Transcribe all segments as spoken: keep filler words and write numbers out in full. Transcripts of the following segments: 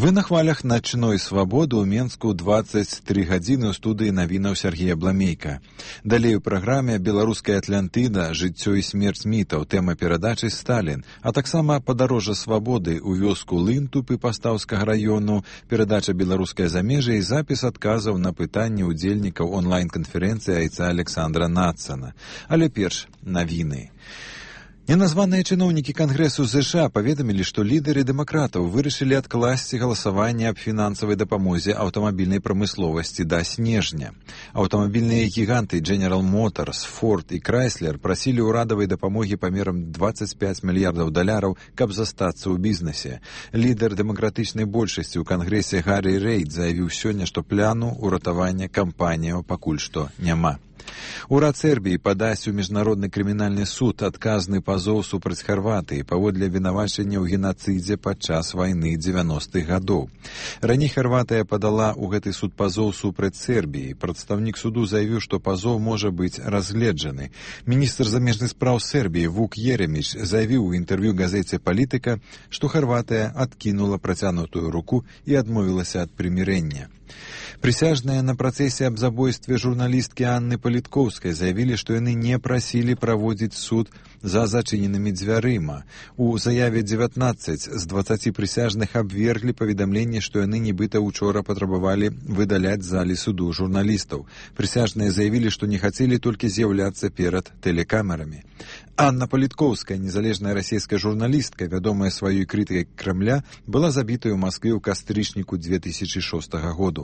Вы на хвалях начной свабоды ў Менску дваццаць тры гадзіны ў студыі навінаў Сергея Бламейка. Далей у праграме «Беларуская Атлантыда. Жыццё і смерць мітаў», тэма перадачы «Сталін», а таксама «Падарожжа свабоды» у вёску Лынтупы Пастаўскага раёну, перадача «Беларускае замежжа» і запіс адказаў на пытанні ўдзельнікаў онлайн-канферэнцыі айца Александра Нацана. Але перш навіны. Неназваныя чыноўнікі Кангрэсу ЗША паведамілі, што лідары дэмакратаў вырашылі адкласці галасаванне аб фінансавай дапамозе аўтамабільнай прамысловасці да снежня. Аўтамабільныя гіганты General Motors, Ford і Chrysler прасілі ўрадавай дапамогі памерам дваццаць пяць мільярдаў даляраў, каб застацца ў бізнесе. Лідар дэмакратычнай большасці ў Кангрэсе Гаррі Рэйд заявіў сёння, што пляну ўратавання кампаніяў пакуль што няма. Урад Сербіі падасць у міжнародны крымінальны суд адказны пазоў супраць Харватыі паводле абвінавачання ў генацыдзе падчас вайны дзевяностых гадоў. Раней Харватыя падала ў гэты суд пазоў супраць Сербіі. Прадстаўнік суду заявіў, што пазоў можа быць разгледжаны. Міністр замежных спраў Сербіі Вук Ереміч заявіў у інтэрв'ю газеце «Палітыка», што Харватыя адкінула працягнутую руку і адмовілася ад прымірэння. Прысяжныя на працэсе аб забойстве журналісткі Анны Паліткоўскай заявілі, што яны не прасілі праводзіць суд за зачыненымі дзвярыма. У заяве дзевятнаццаць з дваццаці прысяжных абверглі паведамленне, што яны нібыта учора патрабавалі выдаляць з залі суду журналістаў. Прысяжныя заявілі, што не хацелі толькі з'яўляцца перад тэлекамерамі. Анна Паліткоўская, незалежная расійская журналістка, вядомая сваёй крытыкай Крамля, была забітая ў Маскве ў кастрычніку две тысячы шостага году.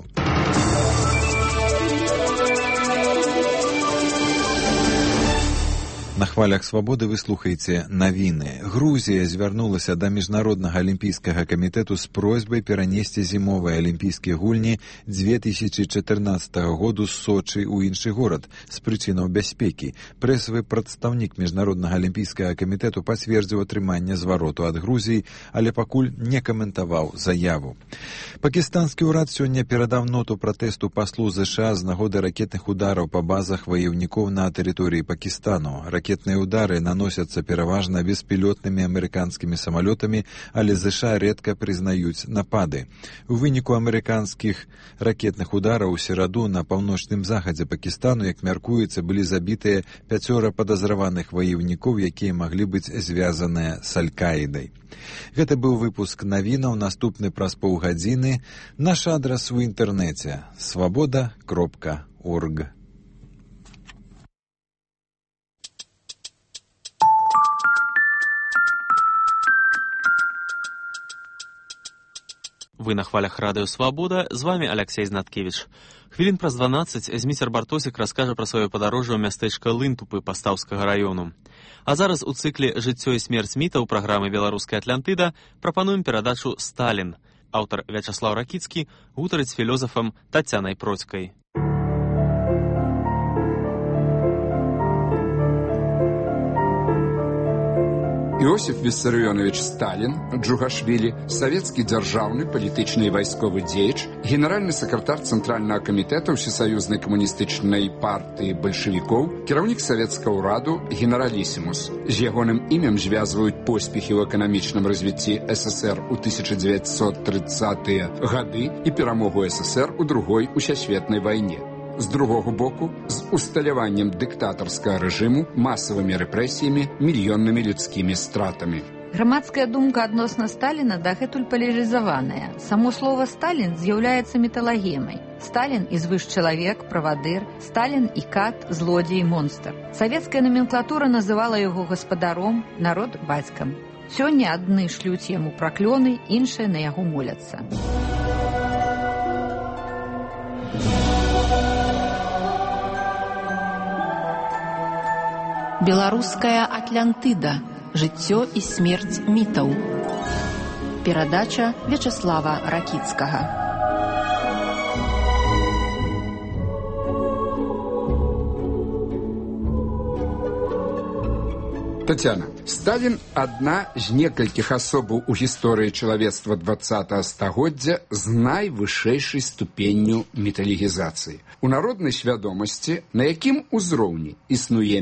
На хвалях свабоды вы слухаеце навіны. Грузія звярнулася да Міжнароднага алімпійскага камітэту з просьбай перанесці зімовыя алімпійскія гульні две тысячы чатырнаццатага году з Сочы ў іншы горад з прычынаў бяспекі. Прэсавы прадстаўнік Міжнароднага алімпійскага камітэту пацвердзіў атрыманне звароту ад Грузіі, але пакуль не каментаваў заяву. Пакістанскі ўрад сёння перадаў ноту пратэсту паслу ЗША з нагоды ракетных удараў па базах ваяўнікоў на тэрыторыі Пакістану. Ракетныя ўдары наносяцца пераважна беспілотнымі амерыканскімі самалётамі, але ЗША рэдка прызнаюць напады. У выніку амерыканскіх ракетных удараў у сераду на паўночным захадзе Пакістану, як мяркуецца, былі забітыя пяцёра падазраваных ваяўнікоў, якія маглі быць звязаныя з Аль-Каідай. Гэта быў выпуск навінаў, наступны праз паўгадзіны. Наш адрас у інтэрнэце свабода кропка орг. Вы на хвалях радыё «Свабода», з вами Алексей Знаткевич. Хвілін праз дванаццаць Зміцер Бартосік раскажа пра сваё падарожжа ў мястэчка Лынтупы Пастаўскага раёну. А зараз у цыкле «Жыццё і смерць мітаў» праграмы «Беларуская Атлантыда» прапануем перадачу «Сталін». Аўтар Вячаслаў Ракіцкі гутарыць з філёзафам Тацянай Процькай. Іосиф Виссарионович Сталин, Джугашвили, советский державный, политичный и войсковый деятель, генеральный секретарь Центрального комитета Всесоюзной коммунистичной партии большевиков, керовник Советского ураду, генералиссимус. З ягоным імем звязывают поспехи в экономичном развитии СССР у тысяча девятьсот тридцатыя годы и перамогу СССР у другой усесветной войне. З другого боку, з усталяваннем дыктатарскага рэжыму, масавымі рэпрэсіямі, мільённымі людскімі стратамі. Грамадская думка адносна Сталіна дагэтуль палярызаваная. Само слова «Сталін» з'яўляецца металагемай. Сталін і звышчалавек, правадыр, Сталін і кат, злодзей, монстр. Савецкая наменклатура называла яго гаспадаром, народ бацькам. Сёння адны шлюць яму праклёны, іншыя на яго моляцца. Беларуская Атлантыда. Жыццё і смерць мітаў. Перадача Вячаслава Ракіцкага. Тацяна, Сталін адна з некалькіх асобаў у гісторыі чалавецтва дваццатага стагоддзя з найвышэйшай ступенню міталігізацыі. У народнай свядомасці, на якім узроўні існуе міт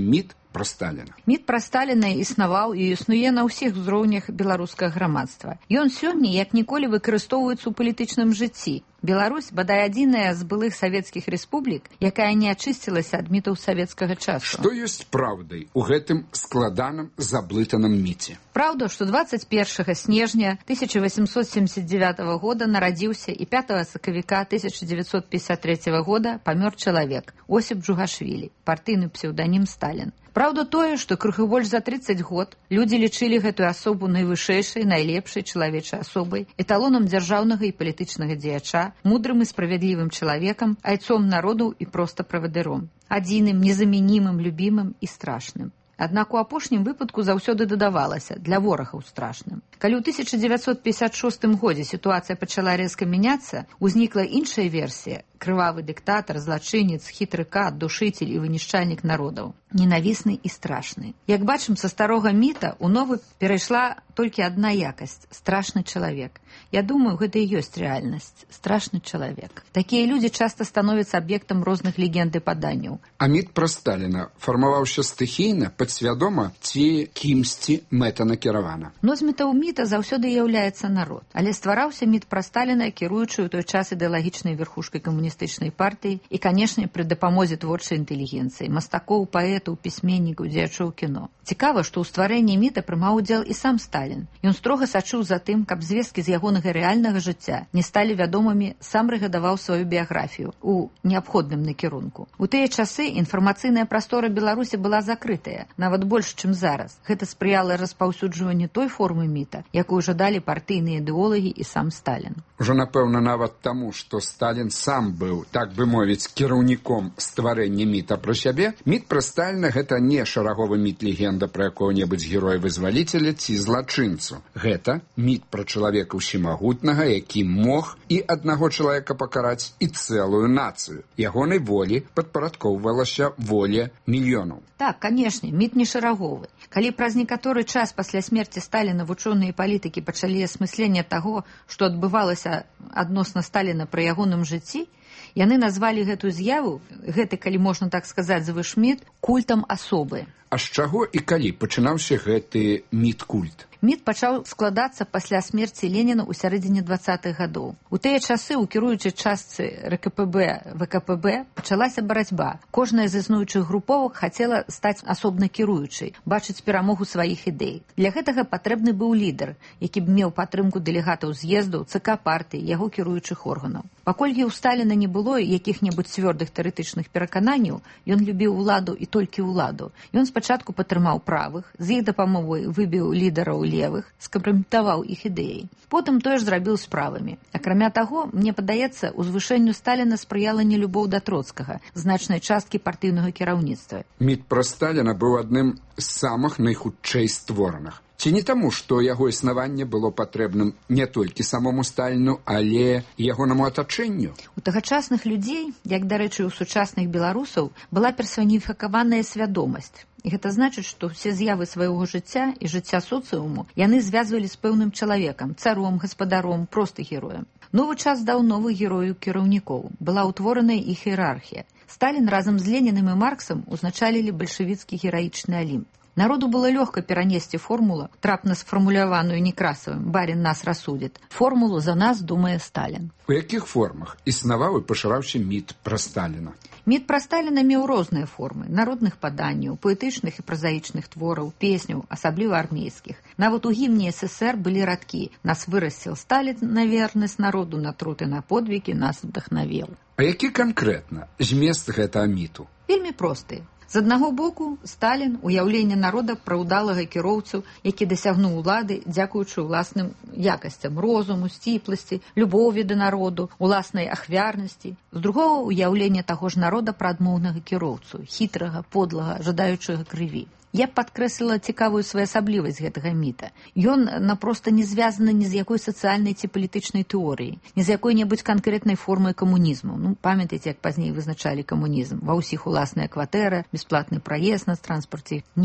пра Сталіна? Міт пра Сталіна існаваў і існуе на ўсіх узроўнях беларускага грамадства. Ён сёння, як ніколі, выкарыстоўваецца ў палітычным жыцці. Беларусь, бадай адзіная з былых савецкіх рэспублік, якая не ачысцілася ад мітаў савецкага часу. Што ёсць праўдай у гэтым складаным заблытаным міце? Праўда, што дваццаць першага снежня тысяча восемьсот семьдесят девятого года нарадзіўся і пятого сакавіка тысяча девятьсот пятьдесят третьего года памёр чалавек Осіп Джугашвілі, партыйны псеўданім Сталін. Праўда тое, што крыху больш за трыццаць год людзі лічылі гэтую асобу найвышэйшай, найлепшай чалавечай асобай, эталонам дзяржаўнага і палітычнага дзеяча, мудрым і справядлівым чалавекам, айцом народу і проста правадыром, адзіным, незамянімым, любімым і страшным. Аднак у апошнім выпадку заўсёды дадавалася для ворагаў страшным. Калі ў тысяча девятьсот пятьдесят шостым годзе сітуацыя пачала рэзка мяняцца, узнікла іншая версія – крывавы дыктатар, злачынец, хітры кат, душыцель і вынішчальнік народаў. Ненавісны і страшны. Як бачым, са старога міта ў новы перайшла толькі адна якасць – страшны чалавек. Я думаю, гэта і ёсць рэальнасць. Страшны чалавек. Такія людзі часта становяцца аб'ектам розных легенд і паданняў. А міт пра Сталіна фармаваўся стыхійна, падсвядома ці кімсьці мэтанакіравана? Носьбітаў міта заўсёды з'яўляецца народ. Але ствараўся міт пра Сталіна, кіруючы ў той час ідэалагічнай верхушкай камуністычнай партыі і, канешне, пры дапамозе творчай інтэлігенцыі, мастакоў, паэтаў, пісьменнікаў, дзеячоў кіно. Цікава, што ў стварэнні міта прымаў удзел і сам Сталін. Ён строга сачыў за тым, каб звесткі з ягонага рэальнага жыцця не сталі вядомымі, сам рэгадаваў сваю біяграфію ў неабходным накірунку. У тыя часы інфармацыйная прастора Беларусі была закрытая, нават больш, чым зараз. Гэта спрыяла распаўсюджванню той формы міта, якую жадалі партыйныя ідэолагі і сам Сталін. Ужо, напэўна, нават таму, што Сталін сам быў, так бы мовіць, кіраўніком стварэння міта пра сябе, міт пра Сталіна – гэта не шараговы міт-легенда пра якога-небудзь героя-вызваліцеля ці злачынцу. Гэта міт пра чалавека ўсемагутнага, які мог і аднаго чалавека пакараць, і цэлую нацыю. Ягонай волі падпарадкоўвалася воля мільёнаў. Так, канешне, міт не шараговы. Калі праз некаторы час пасля смерці Сталіна вучоныя палітыкі пачалі асмысленне таго, што адбывалася адносна Сталіна пры ягоным жыцці, яны назвалі гэтую з'яву, гэты, калі можна так сказаць, звышміт, культам асобы. А з чаго і калі пачынаўся гэты міт-культ? Міт пачаў складацца пасля смерці Леніна ў сярэдзіне дваццатых гадоў. У тыя часы ў кіруючай частцы РКПБ, ВКПБ пачалася барацьба. Кожная з існуючых груповак хацела стаць асобна кіруючай, бачыць перамогу сваіх ідэй. Для гэтага патрэбны быў лідар, які б меў падтрымку дэлегатаў з'ездаў, ЦК партыі, яго кіруючых органаў. Паколькі ў Сталіна не было якіх-небудзь цвёрдых тэарэтычных перакананняў, ён любіў уладу і толькі ўладу. Ён спачатку падтрымаў правых, з іх дапамогай выбіў лідараў левых, скампраметаваў іх ідэяй. Потым тое ж зрабіў з правымі. Акрамя таго, мне падаецца, узвышэнню Сталіна спрыяла нелюбоў да Троцкага, значнай часткі партыйнага кіраўніцтва. Міт пра Сталіна быў адным з самых найхутчэй створаных. Ці не таму, што яго існаванне было патрэбным не толькі самому Сталіну, але і ягонаму атачэнню? У тагачасных людзей, як, дарэчы, у сучасных беларусаў, была персаніфікаваная свядомасць. І гэта значыць, што ўсе з'явы свайго жыцця і жыцця соцыуму яны звязвалі з пэўным чалавекам, царом, гаспадаром, проста героем. Новы час даў новых герояў кіраўнікоў. Была ўтвораная іх іерархія. Сталін разам з Ленінам і Марксам узначалілі бальшавіцкі гераічны алімп. Народу было лёгка перанесці формулу, трапна сфармуляваную Некрасавым «Барин нас рассудит». Формулу за нас думае Сталін. У якіх формах існаваў і пашыраўся міт пра Сталіна? Міт пра Сталіна меў розныя формы – народных паданняў, паэтычных і празаічных твораў, песняў, асабліва армейскіх. Нават у гімне СССР былі радкі «Нас вырасціл Сталін на вернасць народу, на труд і на подвігі нас удахнавіў». А які канкрэтна змест гэтага міту? Вельмі просты. З аднаго боку, Сталін – уяўленне народа пра ўдалага кіроўцу, які дасягнуў улады, дзякуючы ўласным якасцям – розуму, сціпласці, любові да народу, уласнай ахвярнасці. З другога – уяўленне таго ж народа пра адмоўнага кіроўцу, хітрага, подлага, жадаючага крыві. Я б падкрэсліла цікавую своеасаблівасць гэтага міта. Ён напроста не звязаны ні з якой сацыяльнай ці палітычнай тэорыяй, ні з якой-небудзь канкрэтнай формай камунізму. Ну, памятаеце, як пазней вызначалі камунізм. Ва ўсіх уласная кватэра, бясплатны праезд на транспарце. Не.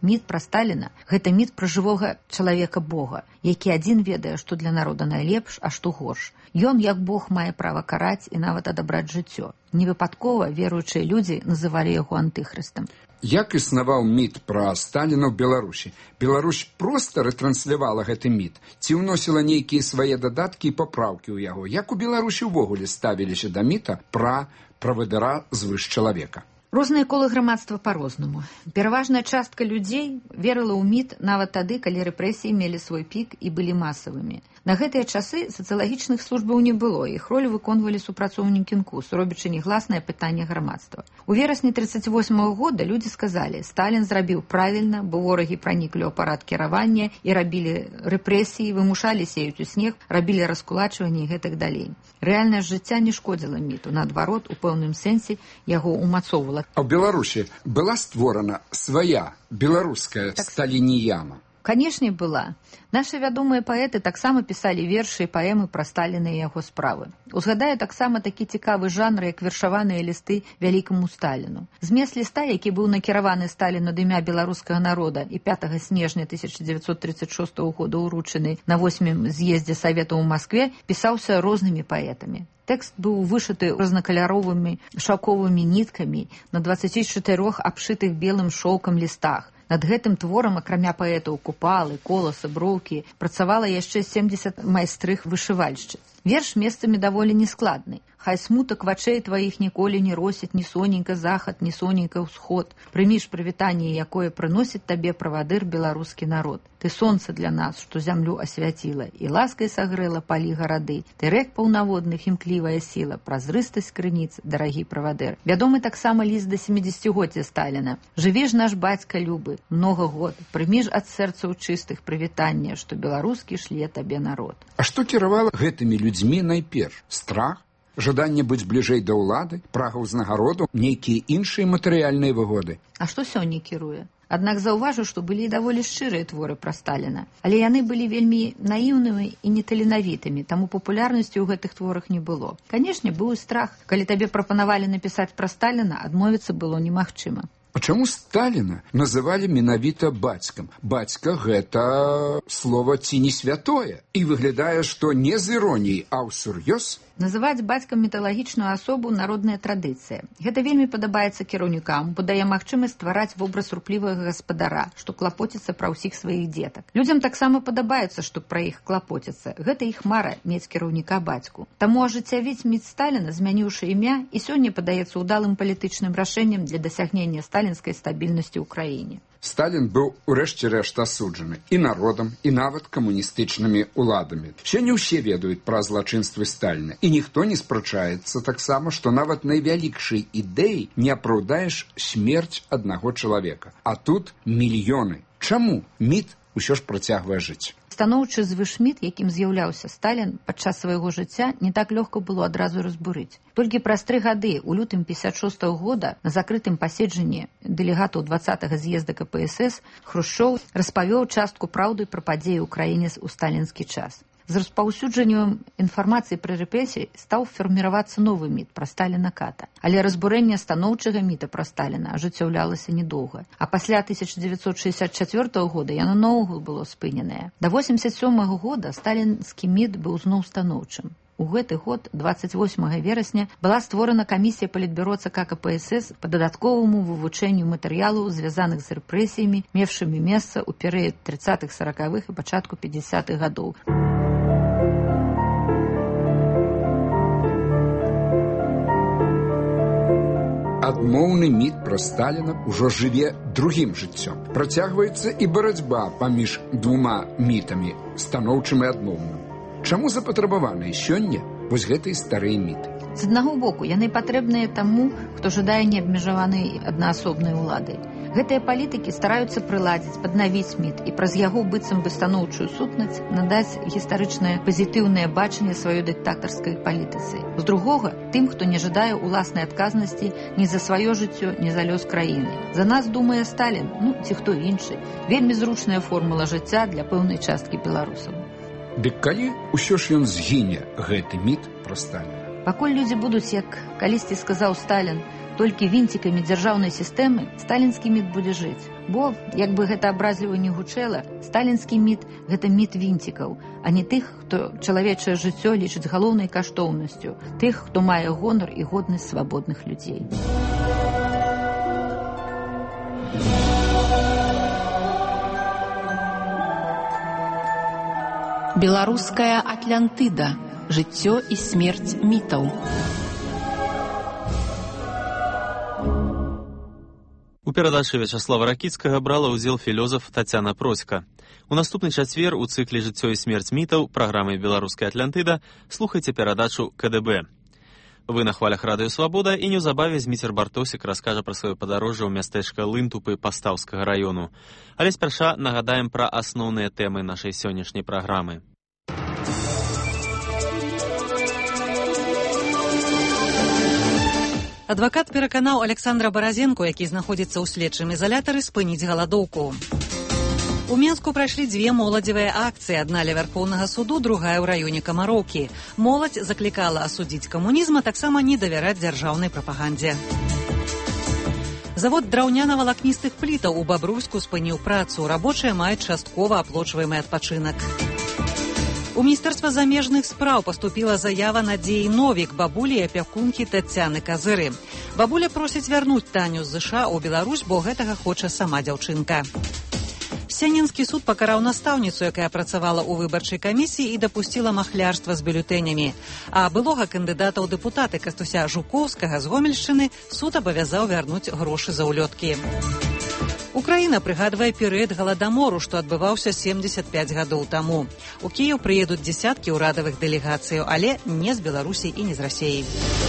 Міт пра Сталіна – гэта міт пра жывога чалавека-бога, які адзін ведае, што для народа найлепш, а што горш. Ён, як Бог, мае права караць і нават адабраць жыццё. Невыпадкова веруючыя людзі называлі яго антыхрыстам. Як існаваў міт пра Сталіна ў Беларусі? Беларусь проста рэтранслявала гэты міт? Ці ўносіла нейкія свае дадаткі і папраўкі ў яго? Як у Беларусі ўвогуле ставіліся да міта пра правадыра звыш чалавека? Розныя колы грамадства па-рознаму. Пераважная частка людзей верыла ў міт нават тады, калі рэпрэсіі мелі свой пік і былі масавымі. На гэтыя часы сацыялагічных службаў не было, іх ролю выконвалі супрацоўнікі эн ку эс, робячы негласнае пытанне грамадства. У верасні трыццаць восьмага года людзі сказалі, Сталін зрабіў правільна, бо ворагі праніклі ў апарат кіравання і рабілі рэпрэсіі, вымушалі сеяць у снег, рабілі раскулачванне і гэтак далей. Рэальнае жыцця не шкодзіла міту, наадварот, у пэўным сэнсе яго умацоўвала. А ў Беларусі была створана свая беларуская так... сталініяма? Канешне, была. Нашы вядомыя паэты таксама пісалі вершы і паэмы пра Сталіна і яго справы. Узгадаю таксама такі цікавы жанр, як вершаваныя лісты вялікаму Сталіну. Змест ліста, які быў накіраваны Сталіну ад імя беларускага народа і пятага снежня тысяча дзевяцьсот трыццаць шостага года ўручаны на восьмым з'ездзе Саветаў у Маскве, пісаўся рознымі паэтамі. Тэкст быў вышыты рознакаляровымі шаўковымі ніткамі на дваццаці чатырох абшытых белым шоўкам лістах. Над гэтым творам, акрамя паэтаў Купалы, Коласа, Броўкі, працавала яшчэ семдзесят майстрых вышывальшчыц. Верш месцамі даволі нескладны. Хай смутак вачэй тваіх ніколі не росіць ні соненька захад, ні соненька ўсход. Прыміш прывітанне, якое прыносіць табе правадыр беларускі народ. Ты сонца для нас, што зямлю асвяціла, і ласкай сагрэла палі гарады. Ты рэк паўнаводных імклівая сіла, празрыстасць крыніц, дарагі правадыр. Вядомы таксама ліст да сямідзесяцігоддзя Сталіна. Жыві ж наш бацька любы, многа год, прымі ж ад сэрцаў чыстых прывітанне, што беларускі шле табе народ. А што кіравала гэтымі людзьмі найперш? Страх? Жаданне быць бліжэй да ўлады, прага ўзнагароду, нейкія іншыя матэрыяльныя выгоды. А што сёння кіруе? Аднак заўважу, што былі даволі шчырыя творы пра Сталіна, але яны былі вельмі наіўнымі і неталенавітымі, таму папулярнасці ў гэтых творах не было. Канешне, быў і страх. Калі табе прапанавалі напісаць пра Сталіна, адмовіцца было немагчыма. А чаму Сталіна называлі менавіта бацькам? Бацька – гэта слова ці не святое. І выглядае, што не з іроніяй, а ўсур'ёз. Называць бацькам міталагічную асобу – народная традыцыя. Гэта вельмі падабаецца кіраўнікам, бо дае магчымасць ствараць вобраз руплівага гаспадара, што клапоціцца пра ўсіх сваіх дзетак. Людзям таксама падабаецца, што пра іх клапоціцца. Гэта іх мара – мець кіраўніка бацьку. Таму ажыццявіць міт Сталіна, змяніўшы імя, і сёння падаецца ўдалым палітычным рашэннем для дасягнення сталінскай стабільнасці ў краіне. Сталін быў урэшце рэшт асуджаны і народам, і нават камуністычнымі ўладамі. Сёння ўсе ведаюць пра злачынствы Сталіна, і ніхто не спрачаецца таксама, што нават найвялікшай ідэі не апраўдаеш смерць аднаго чалавека. А тут мільёны. Чаму міт усё ж працягвае жыць? Станоўчы звышміт, якім з'яўляўся Сталін падчас свайго жыцця, не так лёгка было адразу разбурыць. Толькі праз тры гады, у лютым пятьдесят шостага года, на закрытым паседжанні дэлегатаў дваццатага з'езда ка пэ эс эс, Хрушчоў распавёў частку праўды пра падзеі ў краіне ў сталінскі час. З распаўсюджаннем інфармацыі пра рэпрэсіі стаў фарміравацца новы міт пра Сталіна-ката. Але разбурэнне станоўчага міта пра Сталіна ажыццяўлялася недоўга. А пасля тысяча дзевяцьсот шэсцьдзесят чацвёртага года яно наогул было спыненае. Да восемьдесят сёмага года сталінскі міт быў зноў станоўчым. У гэты год, дваццаць восьмага верасня, была створана камісія палітбюро ЦК ка пэ эс эс па дадатковаму вывучэнню матэрыялаў, звязаных з рэпрэсіямі, мевшымі месца ў перыяд трыццатых саракавых і пачатку пятидесятых гадоў. Адмоўны міт пра Сталіна ўжо жыве другім жыццём. Працягваецца і барацьба паміж двума мітамі, станоўчым і адмоўным. Чаму запатрабаваныя сёння вось гэтыя старыя міты? З аднаго боку, яны патрэбныя таму, хто жадае неабмежаванай аднаасобнай улады. Гэтыя палітыкі стараюцца прыладзіць, паднавіць міт і праз яго быццам бы станоўчую сутнасць надаць гістарычнае пазітыўнае бачанне сваёй дыктатарскай палітыцы. З другога, тым, хто не жадае уласнай адказнасці ні за сваё жыццё, ні за лёс краіны. За нас думае Сталін, ну ці хто іншы. Вельмі зручная формула жыцця для пэўнай часткі беларусаў. Дык калі ўсё ж ён згіне, гэты міт пра Сталіна? Пакуль людзі будуць, як калісьці сказаў Сталін, толькі вінцікамі дзяржаўнай сістэмы, сталінскі міт будзе жыць. Бо, як бы гэта абразліва не гучэла, сталінскі міт – гэта міт вінцікаў, а не тых, хто чалавечае жыццё лічыць галоўнай каштоўнасцю, тых, хто мае гонар і годнасць свабодных людзей. Беларуская Атлантыда. Жыццё і смерць мітаў. У перадачы Вячаслава Ракіцкага брала ўдзел філёзаф Тацяна Проська. У наступны чацвер у цыкле «Жыццё і смерць мітаў» праграмы «Беларуская Атлантыда» слухайце перадачу ка дэ бэ. Вы на хвалях радыё «Свабода» і неўзабаве Зміцер Бартосік раскажа пра сваё падарожжа ў мястэчка Лынтупы Пастаўскага раёну. Але спярша нагадаем пра асноўныя тэмы нашай сённяшняй праграмы. Адвакат пераканаў Александра Баразенко, які знаходзіцца ў следчым ізалятары, спыніць галадоўку. У Менску прайшлі дзве моладзевыя акцыі, адна ля Вярхоўнага суду, другая ў раёне Камароўкі. Моладзь заклікала асудзіць камунізм, а таксама не давяраць дзяржаўнай прапагандзе. Завод драўняна-валакністых плітаў у Бабруйску спыніў працу. Рабочыя маюць часткова аплочваемы адпачынак. У Міністэрства замежных спраў паступіла заява Надзеі Новік, бабулі і апякункі Тацяны Казыры. Бабуля просіць вярнуць Таню з ЗША ў Беларусь, бо гэтага хоча сама дзяўчынка. Сянінскі суд пакараў настаўніцу, якая працавала ў выбарчай камісіі і дапусціла махлярства з бюлетэнямі. А былога кандыдата ў дэпутаты Кастуся Жукоўскага з Гомельшчыны суд абавязаў вярнуць грошы за ўлёткі. Украіна прыгадвае перыяд галадамору, што адбываўся семдзесят пяць гадоў таму. У Кіеў прыедуць дзесяткі ўрадавых дэлегацыяў, але не з Беларусі і не з Расіі.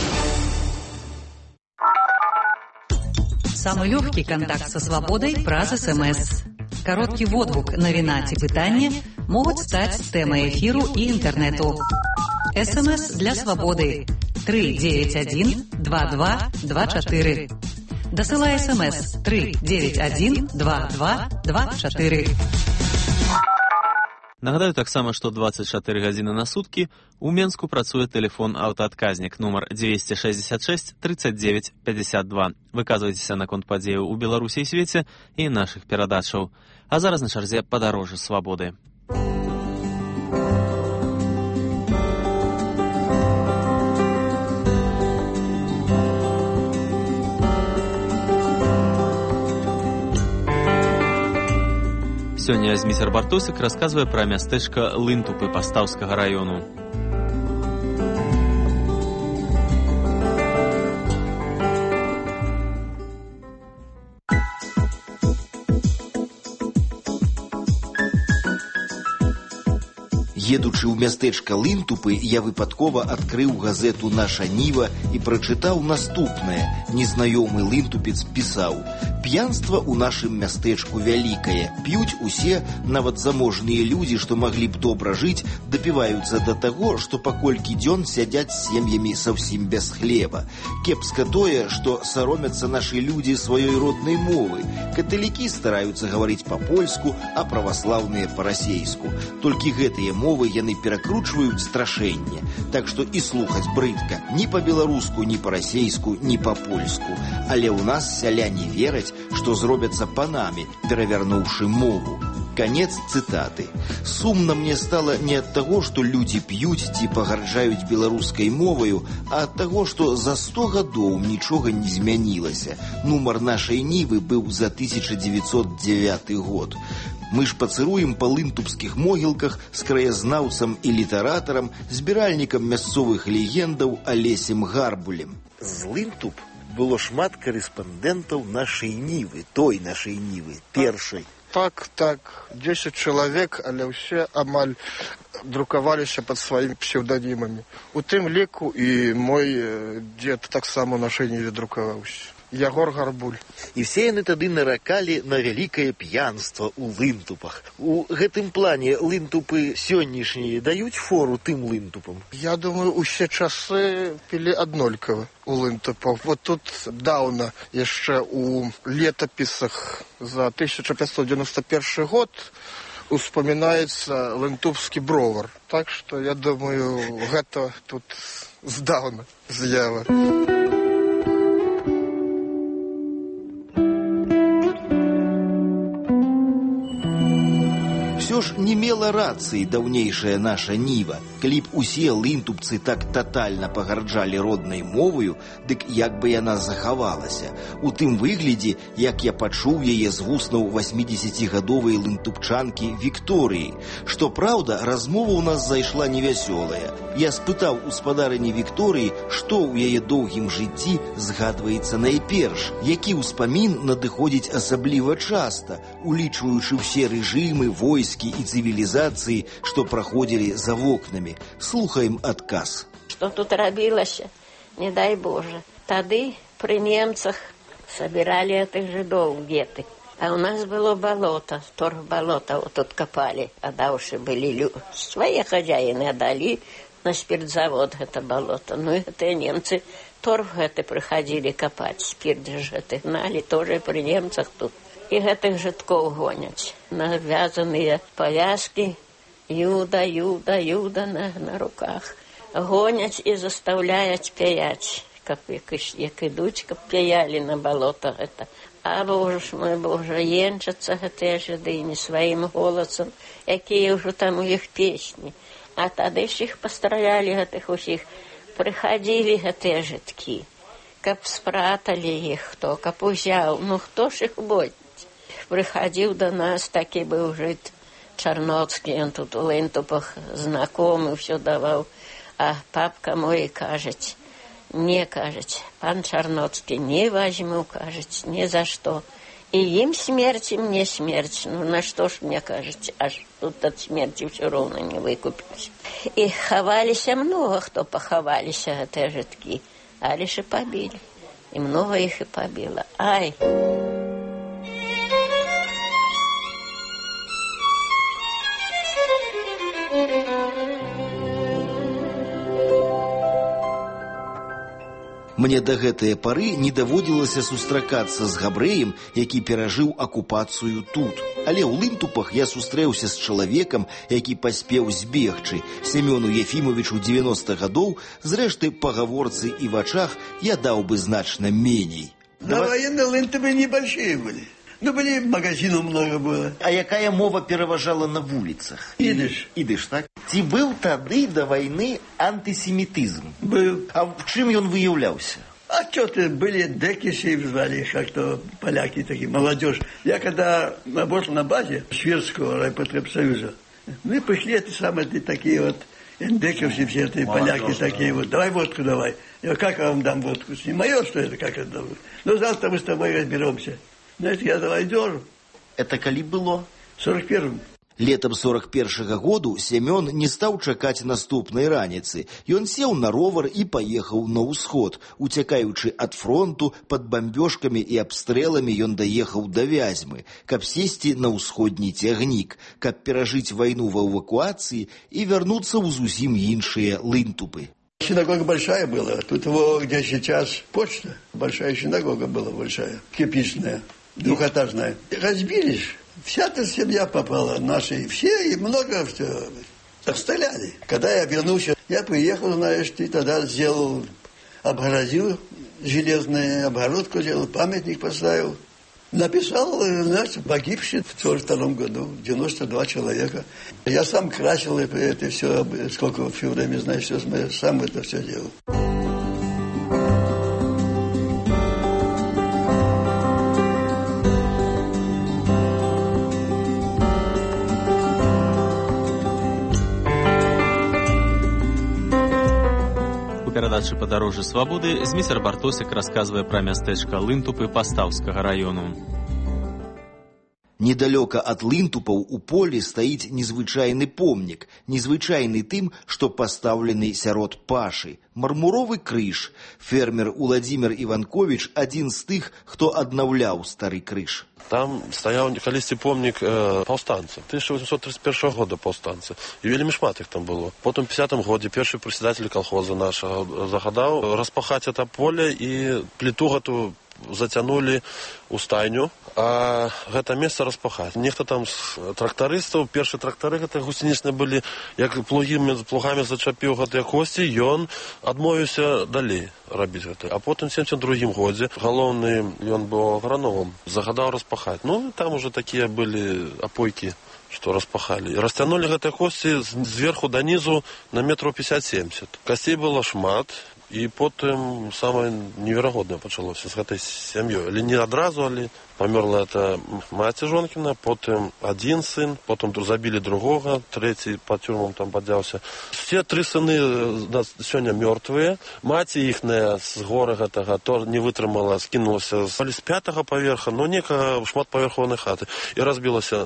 Самы лёгкі кантакт са свабодай праз эс эм эс. Кароткі водгук, навіна ці пытанне могуць стаць тэмай эфіру і інтэрнэту. эс эм эс для свабоды тры дзевяць адзін два два два чатыры. Дасылай эс эм эс тры дзевяць адзін два два два чатыры. Нагадаю таксама, што дваццаць чатыры гадзіны на суткі у Менску працуе тэлефон аўтаадказнік нумар дзвесце шэсцьдзесят шэсць трыццаць дзевяць пятьдесят два. Выказвайцеся наконт падзеяў у Беларусі і свеце і нашых перадачаў. А зараз на чарзе падарожжа свабоды. Сёння Зміцер Бартосік расказвае пра мястэчка Лынтупы Пастаўскага раёну. Едучы ў мястэчка Лынтупы, я выпадкова адкрыў газету «Наша Ніва» і прачытаў наступнае. Незнаёмы лынтупец пісаў: «П'янства ў нашым мястэчку вялікае. П'юць усе, нават заможныя людзі, што маглі б добра жыць, дапіваюцца да таго, што паколькі дзён сядзяць з сем'ямі совсім без хлеба. Кепска тое, што саромяцца нашы людзі сваёй роднай мовы. Каталікі стараюцца гаварыць па-польску, а праваслаўныя па-расейску. Толькі гэтыя мовы яны перакручваюць страшэнне. Так што і слухаць брыдка ні па-беларуску, ні па-расейску, ні па-польску. Але ў нас сяляне вераць, што зробяцца панамі, перавярнуўшы мову». Канец цытаты. Сумна мне стала не ад таго, што людзі п'юць ці пагарджаюць беларускай моваю, а ад таго, што за сто гадоў нічога не змянілася. Нумар нашай Нівы быў за тысяча дзевяцьсот дзевяты год. Мы ж пацыруем па лынтупскіх могілках з краязнаўцам і літаратарам, збіральнікам мясцовых легендаў Алесем Гарбулем. З Лынтуп было шмат карэспандэнтаў нашай Нівы, той нашай Нівы, першай. Так, так, дзесяць чалавек, але ўсе амаль друкаваліся пад сваімі псеўданімамі. У тым ліку і мой дзед таксама у нашай Ніве друкаваўся. Ягор Гарбуль. І все яны тады наракалі на вялікае п'янства ў Лынтупах. У гэтым плане Лынтупы сённяшнія даюць фору тым Лынтупам? Я думаю, усе часы пілі аднолькава у Лынтупах. Вот тут даўна яшчэ у летапісах за тысяча пятьсот девяносто первый год успамінаецца лынтупскі бровар. Так што, я думаю, гэта тут здаўна з'ява. ўсё ж не мела рацыі даўнейшая наша ніва. Калі б усе лынтупцы так татальна пагарджалі роднай моваю, дык як бы яна захавалася. У тым выглядзе, як я пачуў яе з вуснаў васьмідзесяцігадовай лынтупчанкі Вікторыі. Што праўда, размова ў нас зайшла невясёлая. Я спытаў у спадарыні Вікторыі, што ў яе доўгім жыцці згадваецца найперш, які ўспамін надыходзіць асабліва часта, улічваючы ўсе рэжымы, войскі і цывілізацыі, што праходзілі за вокнамі. Слухаем адказ. Што тут рабілася, не дай Боже. Тады пры немцах сабіралі гэтых жыдоў геты. А у нас было болото, торф болото, вот тут копали, отдавшие были люди. Свои хозяины отдали на спиртзавод это болото. Ну, это немцы торф это приходили копать, спирт же это гнали, тоже при немцах тут. И этих жидков гонять. Навязанные повязки, юда, юда, юда на, на руках. Гонять и заставляют пять. Как, як ідуть, каб п'яли на болото гэта. А Боже ж мой Боже, енчацца гэтыя жыдыні сваім голасам, якія ўжо там у іх песні. А тады ж іх пастралялі гэтых усіх. Прыхадзілі гэтыя жыткі, каб спраталі іх хто, каб узяў. Ну хто ж іх бодзіць? Прыхадзіў да нас, такі быў жыт Чарноцкі, ён тут у Лынтупах знакомы, ўсё даваў. А папка мой кажаць, не, кажуть, пан Чарноцкий, не возьму, кажуть, ни за что. И им смерть, и мне смерть. Ну, на что ж мне, кажется, аж тут от смерти все равно не выкупить. И ховались, много кто поховались, это жидки, а лишь и побили. И много их и побило. Ай! Мне да гэтае пары не даводзілася сустракацца з габрэем, які перажыў акупацыю тут. Але ў Лынтупах я сустрэўся з чалавекам, які паспеў збегчы. Семёну Ефімовічу дзевяноста гадоў, зрэшты, па гаворцы і вачах я даў бы значна меней. На военные Лынтупы небольшие были. Ну, были, магазинов много было. А якая мова пераважала на вуліцах? Ідыш. Ідыш, так? Ці быў тады да вайны антысемітызм? Был. А в чым ён выяўляўся? А что ты, были декиши, звали, как-то поляки такие, молодежь. Я когда работал на базе Шведского райпотребсоюза, мы пришли, эти самые такие вот эндековцы, все эти поляки такие вот, давай водку давай. Я как я вам дам водку? Не мое, что это, как это? Ну, завтра мы с тобой разберемся. Знаете, я давай держу. Это калі было? В сорок первом. Летам сорок першага году Семён не стаў чакаць наступнай раніцы. Ён сеў на ровар і паехаў на ўсход. Уцякаючы ад фронту, пад бамбёжкамі і абстрэламі ён даехаў да Вязьмы, каб сесці на ўсходні цягнік, каб перажыць вайну ва эвакуацыі і вярнуцца ў зусім іншыя Лынтупы. Синагога большая была. Тут его, где сейчас почта, большая синагога была большая, кирпичная, двухэтажная. Разбились. Вся эта семья попала, наши все, и много все. Расстреляли. Когда я вернулся, я приехал, знаешь, ты тогда сделал, обгородил железную обгородку, сделал, памятник поставил. Написал, знаешь, погибший в сорок втором году, девяносто два человека. Я сам красил это все, сколько все время, знаешь, все, сам это все делал. Перадачы «Падарожжа свабоды» зміцер Бартосік расказвае пра мястэчка Лынтупы Пастаўскага раёну. Недалёка ад Лынтупаў у полі стаіць незвычайны помнік, незвычайны тым, што пастаўлены сярод пашы. Мармуровы крыж. Фермер Уладзімір Іванковіч адзін з тых, хто аднаўляў стары крыж. Там стаяў калісьці помнік э, паўстанца. тысяча восемьсот тридцать первого года паўстанцы. І вельмі шмат іх там было. Потым у пятидесятом годзе першы прадседатель колхоза нашага загадаў распахаць это поле і пліту гэту зацянулі ў стайню, а гэта месца распахаць. Нехта там з трактарыстаў, першыя трактары гэта гусенічныя былі, як плугамі, плугамі зачапіў гэтыя косці, ён адмовіўся далей рабіць гэта. А потым у семдзесят другім годзе галоўны, ён быў аграномам, загадаў распахаць. Ну, там уже такія былі апойкі, што распахалі. І расцянулі гэтыя косці зверху да нізу на метраў пяцьдзясят-семдзесят. Касцей было шмат, і потым самае неверагоднае пачалося з гэтай сям'ёй. Але не адразу, але памерла это маці жонкіна, потым адзін сын, потым забілі другога, трэці па тюрмам там падзяўся. Все тры сыны сёння мёртвыя. Маці іхная з гора гэтага то не вытрымала, скінулася з пятага паверха, но некага шматпаверховай хаты і разбілася.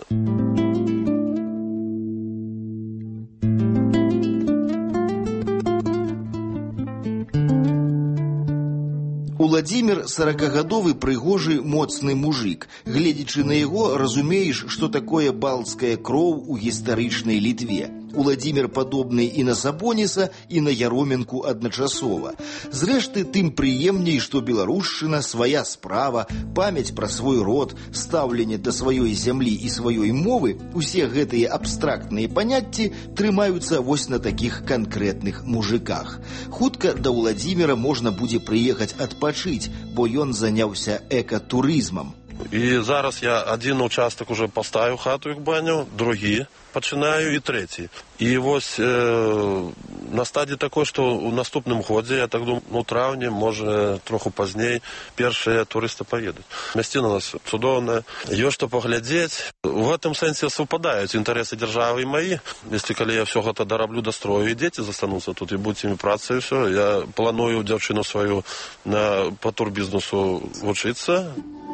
Уладзімір саракагадовы прыгожы моцны мужик. Гледзячы на яго, разумееш, што такое балцкая кроў у гістарычнай Літве. Уладзімір падобны і на Сабоніса, і на Яроменку адначасова. Зрэшты, тым прыемней, што беларушчына, свая справа, памяць пра свой род, стаўленне да сваёй зямлі і сваёй мовы, усе гэтыя абстрактныя паняцці трымаюцца вось на такіх канкрэтных мужиках. Хутка да Уладзіміра можна будзе прыехаць адпачыць, бо ён заняўся экатурызмам. І зараз я адзін участак уже паставіў хату як баню, другі пачынаю і трэці. І вось э, на стадіі такой, што ў наступным годзе, я так думаю, у траўні, можа, троху пазней, першыя турысты паедуць. Мясціна у нас цудоўная, ёсць што паглядзець. У гэтым сэнсе супадаюць інтарэсы дзяржавы і маі. Если калі я ўсё гэта дараблю, дастрою, і дзеці застануцца тут, і будуць імі праца, і ўсё. Я планую дзяўчыну сваю на, па турбізнесу вучыцца.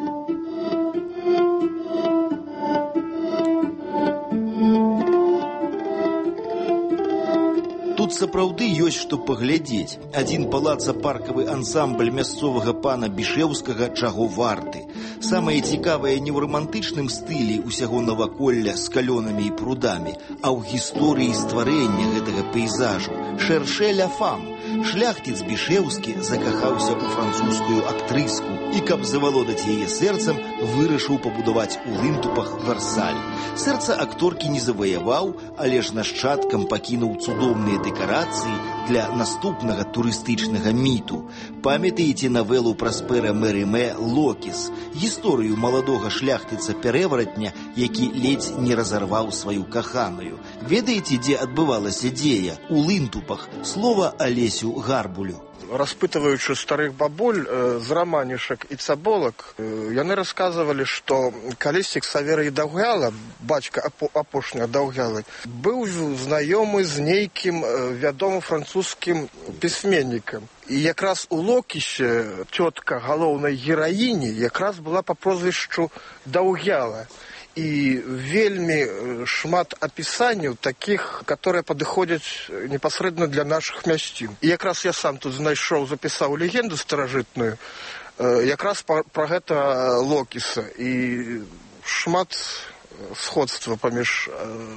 Тут сапраўды ёсць што паглядзець. Адзін палаца-паркавы ансамбль мясцовага пана Бішэўскага чаго варты. Самае цікавае не ў рамантычным стылі ўсяго наваколля з калёнамі і прудамі, а ў гісторыі стварэння гэтага пейзажу. Шэршэ ля фам. Шляхціц Бішэўскі закахаўся ў французскую актрыску і, каб завалодаць яе сэрцам, вырашыў пабудаваць у Лынтупах Варсаль. Сэрца акторкі не заваяваў, але ж нашчадкам пакінуў цудоўныя дэкарацыі для наступнага турыстычнага міту. Памятаеце навелу Праспера Мерымэ «Локіс», гісторыю маладога шляхтыца-перэваратня, які ледзь не разарваў сваю каханую. Ведаеце, дзе адбывалася дзея? У Лынтупах. Слова Алесю Гарбулю. Распытываючы старых бабуль э, з раманішак і цаболак, э, яны расказвалі, што калісьці Ксаверый Даўгяла, бацька апо, апошняга Даўгялы, быў знаёмы з нейкім э, вядомым французскім пісьменнікам. І якраз у Локісе цётка галоўнай гераіні якраз была па прозвішчу Даўгяла. І вельмі шмат апісанняў такіх, которые падыходзяць непасрэдна для нашых мясцін. І якраз я сам тут знайшоў, запісаў легенду старажытную, якраз пра гэта Локіса. І шмат сходства паміж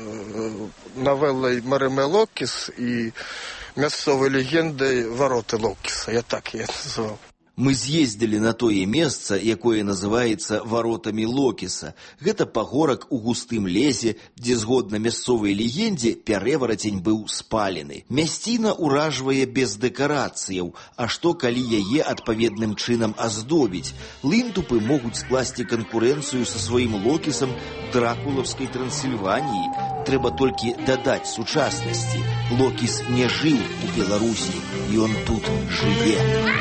навелай Мерымэ Локіс і мясцовай легендай Вароты Локіса. Я так яе назваў. Мы з'ездзілі на тое месца, якое называецца варотамі Локіса. Гэта пагорак у густым лесе, дзе, згодна мясцовай легендзе, перэварацень быў спалены. Мясціна ўражвае без дэкарацыяў, а што калі яе адпаведным чынам аздобіць? Лынтупы могуць скласці канкурэнцыю са сваім Локісам дракулаўскай Трансільваніі. Трэба толькі дадаць сучаснасці. Локіс не жыў у Беларусі, ён тут жыве.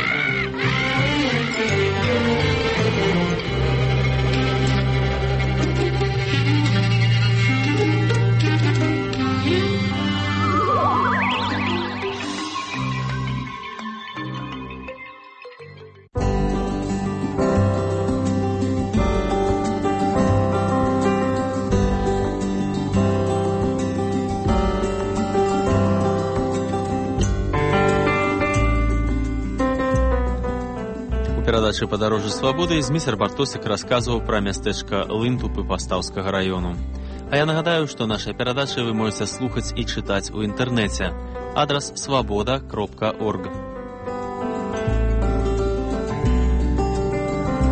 Перадачы «Падарожжа свабоды» зміцер Бартосік расказваў пра мястэчка Лынтупы Пастаўскага раёну. А я нагадаю, што нашыя перадачы вы можаце слухаць і чытаць у інтэрнэце. Адрас свабода кропка орг.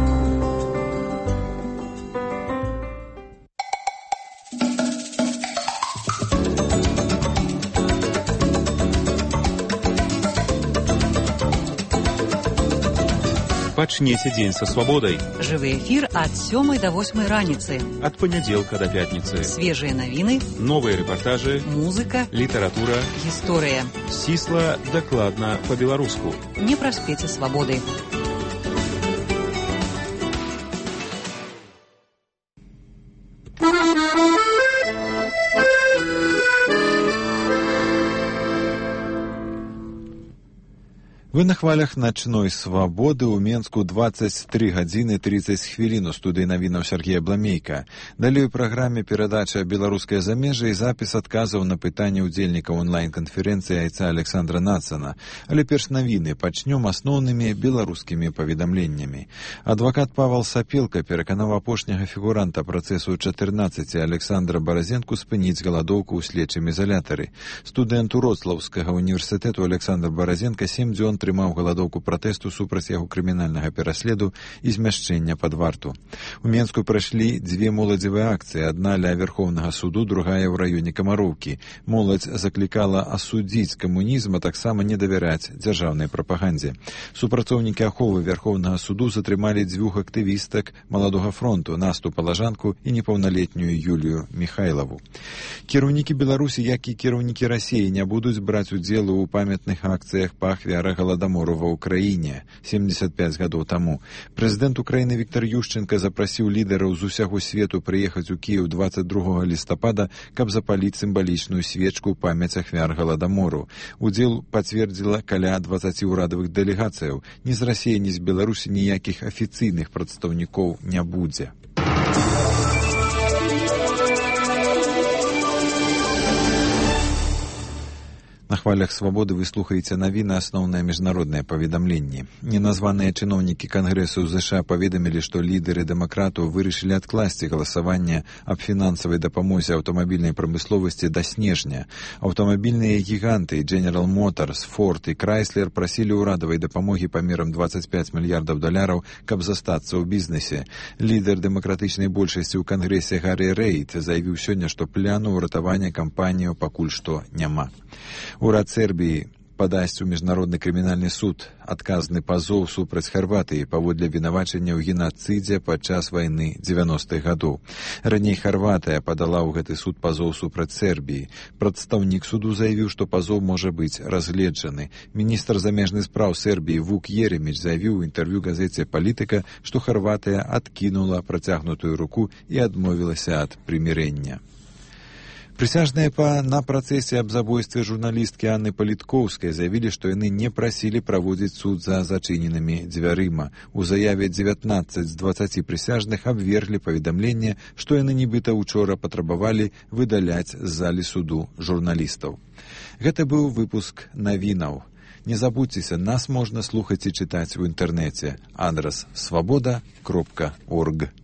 Пачнеце дзень са свабодай. Жывы эфір ад сёмай да восьмай раніцы. Ад панядзелка да пятніцы. Свежыя навіны, новыя рэпартажы, музыка, літаратура, гісторыя. Сісла, дакладна, па-беларуску. Не праспеце свабоды. Вы на хвалях начной свабоды ў Менску двадцать три гадзіны тридцать хвілін у студыі навінаў Сергея Бламейка. Далей у праграме перадача «Беларускае замежжа» і запіс адказаў на пытанні ўдзельнікаў онлайн-канферэнцыі айца Александра Нацана. Але перш навіны пачнём асноўнымі беларускімі паведамленнямі. Адвакат Павал Сапелка пераканаў апошняга фігуранта працэсу чатырнаццаці Александра Баразенку спыніць галадоўку ў следчым изалятары. Студэнт Уроцлаўскага універсітэту Александр Баразенка сем дзён трымаў галадоўку пратэсту супраць яго крымінальнага пераследу і змяшчэння пад варту. У Менску прайшлі дзве моладзевыя акцыі, адна ля Верхоўнага суду, другая ў раёне Камароўкі. Моладзь заклікала асудзіць камунізм, а таксама не давяраць дзяржаўнай прапагандзе. Супрацоўнікі аховы Верхоўнага суду затрымалі дзвюх актывістак Маладога фронту, Насту Палажанку і непаўналетнюю Юлію Михайлову. Кіраўнікі Беларусі, як і кіраўнікі Расіі, не будуць браць удзелу ў памятных акцыях па ахвярах галадамору ва ўкраіне семьдесят пять гадоў таму. Прэзідэнт Украіны Віктор Ющенка запрасіў лідараў з усяго свету прыехаць у Кіеў двадцать другога лістапада, каб запаліць сімвалічную свечку ў памяць ахвяр галадамору. Удзел пацвердзіла каля дваццаці ўрадавых дэлегацыяў. Ні з Расіі, ні з Беларусі ніякіх афіцыйных прадстаўнікоў не будзе. На хвалях свабоды вы слухаеце навіны, асноўныя міжнародныя паведамленні. Неназваныя чыноўнікі Кангрэсу ЗША паведамілі, што лідары дэмакратаў вырашылі адкласці галасаванне аб фінансавай дапамозе аўтамабільнай прамысловасці да снежня. Аўтамабільныя гіганты General Motors, Ford і Chrysler прасілі ўрадавай дапамогі памерам двадцать пять мільярдаў даляраў, каб застацца ў бізнесе. Лідар дэмакратычнай большасці ў Кангрэсе Гаррі Рэйд заявіў сёння, што пляну ўратавання кампанію пакуль што няма. Урад Сербіі падасць у міжнародны крымінальны суд адказны пазоў супраць Харватыі паводле вінавачання ў генацыдзе падчас вайны дзевяностых гадоў. Раней Харватыя падала ў гэты суд пазоў супраць Сербіі. Прадстаўнік суду заявіў, што пазоў можа быць разгледжаны. Міністр замежных спраў Сербіі Вук Ереміч заявіў у інтэрв'ю газеце «Палітыка», што Харватыя адкінула працягнутую руку і адмовілася ад прымірэння. Прысяжныя па на працэсе аб забойстве журналісткі Анны Паліткоўскай заявілі, што яны не прасілі праводзіць суд за зачыненымі дзвярыма. У заяве дзевятнаццаць з дваццаці прысяжных абверглі паведамленне, што яны нібыта учора патрабавалі выдаляць з залі суду журналістаў. Гэта быў выпуск навінаў. Не забудзьцеся, нас можна слухаць і чытаць у інтэрнэце. Адрас свабода кропка орг.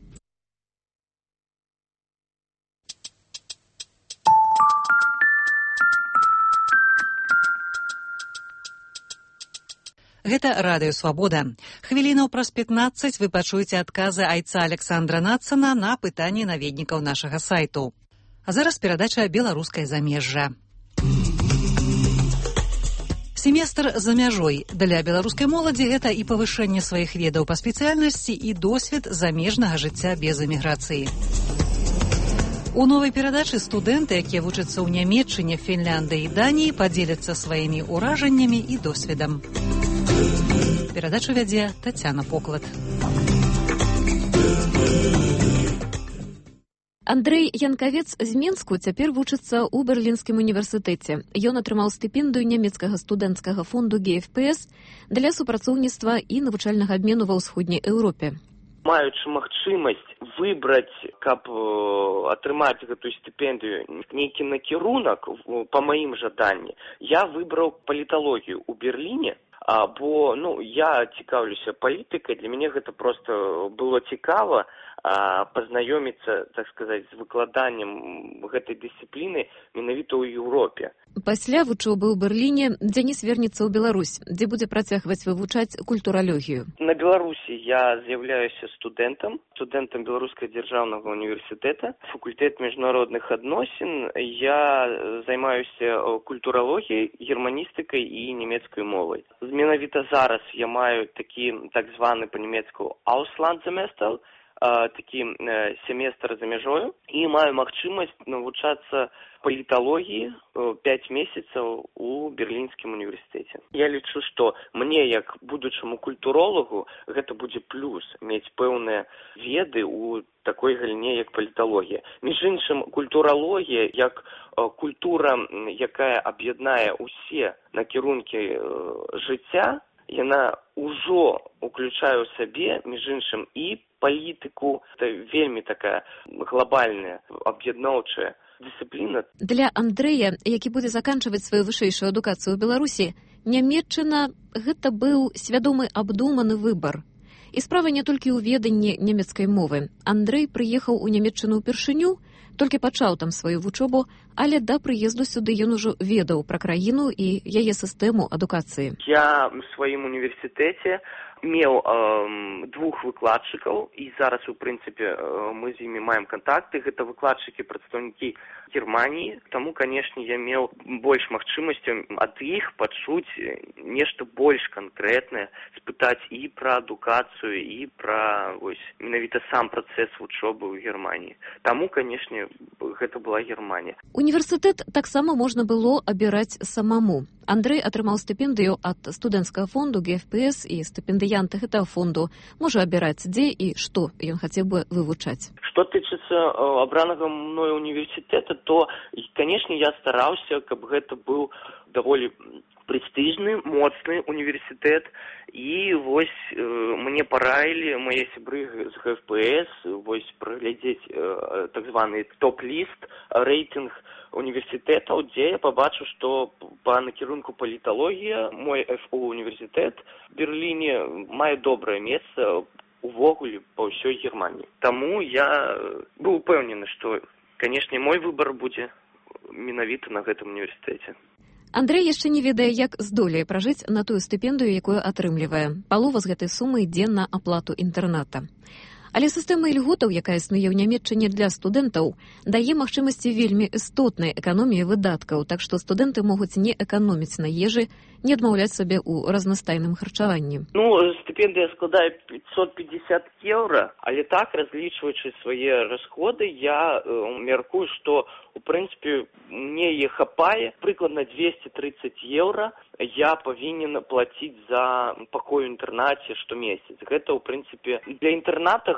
Гэта радыё «Свабода». Хвілінаў праз пятнаццаць вы пачуеце адказы айца Александра Нацана на пытанні наведнікаў нашага сайту. А зараз перадача «Беларускае замежжа». Семестр за мяжой. Для беларускай моладзі гэта і павышэнне сваіх ведаў па спецыяльнасці і досвед замежнага жыцця без эміграцыі. У новай перадачы студэнты, якія вучацца ў Нямецчыне, Фінляндыі і Даніі, падзеляцца сваімі ўражаннямі і досведам. Перадачу вядзе Тацяна Поклад. Андрэй Янкавец з Менску цяпер вучыцца ў Берлінскім універсітэце. Ён атрымаў стыпендыю нямецкага студэнцкага фонду гэ эф пэ эс для супрацоўніцтва і навучальнага абмену ва ўсходняй Еўропе. Маючы магчымасць выбраць, каб атрымаць гэту стыпендыю, нейкі накірунак па маім жаданні, я выбраў паліталогію ў Берліне, бо ну, я цікаўлюся палітыкай, для мяне гэта проста было цікава, а, пазнаёміцца, так сказаць, з выкладаннем гэтай дысцыпліны менавіта ў Еўропе. Пасля вучобы ў Берліне Дзяніс вернецца ў Беларусь, дзе будзе працягваць вывучаць культуралогію. На Беларусі я з'яўляюся студэнтам, студэнтам Беларускага дзяржаўнага універсітэта, факультэт міжнародных адносін. Я займаюся культуралогіяй, германістыкай і нямецкай мовай. Менавіта зараз я маю такі так званы па-нямецку Auslandssemester, такі семестр за мяжою, і маю магчымасць навучацца паліталогіі пяць месяцаў у Берлінскім універсітэце. Я лічу, што мне, як будучаму культуролагу, гэта будзе плюс мець пэўныя веды ў такой галіне, як паліталогія. Між іншым, культуралогія, як культура, якая аб'яднае ўсе накірункі жыцця, яна ўжо уключае ў сабе, між іншым, і палітыку. Это вельмі такая глобальная, аб'ядноўчая дысцыпліна. Для Андрэя, які будзе заканчваць сваю вышэйшую адукацыю ў Беларусі, Нямецчына гэта быў свядомы абдуманы выбар. І справа не толькі ў веданні нямецкай мовы. Андрэй прыехаў у Нямецчыну ўпершыню, толькі пачаў там сваю вучобу, але да прыезду сюды ён ужо ведаў пра краіну і яе сістэму адукацыі. Я ў сваім універсітэце меў э, двух выкладчыкаў, і зараз, у прынцыпе, э, мы з імі маем кантакты. Гэта выкладчыкі, прадстаўнікі Германіі. Таму, канешне, я меў больш магчымасцяў ад іх пачуць нешта больш канкрэтнае, спытаць і пра адукацыю, і пра вось менавіта сам працэс вучобы ў Германіі. Таму, канешне, гэта была Германія. Універсітэт таксама можна было абіраць самому. Андрэй атрымаў стыпендыю ад студэнцкага фонду гэ эф пэ эс, і стыпендыянты гэтага фонду можа абіраць, дзе і што ён хацеў бы вывучаць. Што тычыцца абранага мной універсітэта, то, канешне, я стараўся, каб гэта быў даволі прэстыжны, моцны універсітэт, і вось э, мне параілі мае сябры з гэ эф пэ эс вось праглядзець э, так званы топ-ліст, рэйтынг універсітэтаў, дзе я пабачу, што па накірунку паліталогія мой эф у універсітэт в Берліне мае добрае месца увогуле па ўсёй Германіі. Таму я быў упэўнены, што, канешне, мой выбар будзе менавіта на гэтым універсітэце. Андрэй яшчэ не ведае, як здолее пражыць на тую стыпендыю, якую атрымлівае. Палова з гэтай сумы ідзе на аплату інтэрната. Але сістэма ільготаў, якая існуе ў Нямецчыне для студэнтаў, дае магчымасці вельмі істотнай эканоміі выдаткаў, так што студэнты могуць не эканоміць на ежы, не адмаўляць сабе ў разнастайным харчаванні. Ну, стыпендыя складае пятьсот пятьдесят еўра, але так, разлічваючы свае расходы, я э, мяркую, што у прынцыпе мне е хапае прыкладна двести тридцать еўра я павінен плаціць за пакой у інтэрнаце штомесяц. Гэта, ў прынцыпе, для інтэрната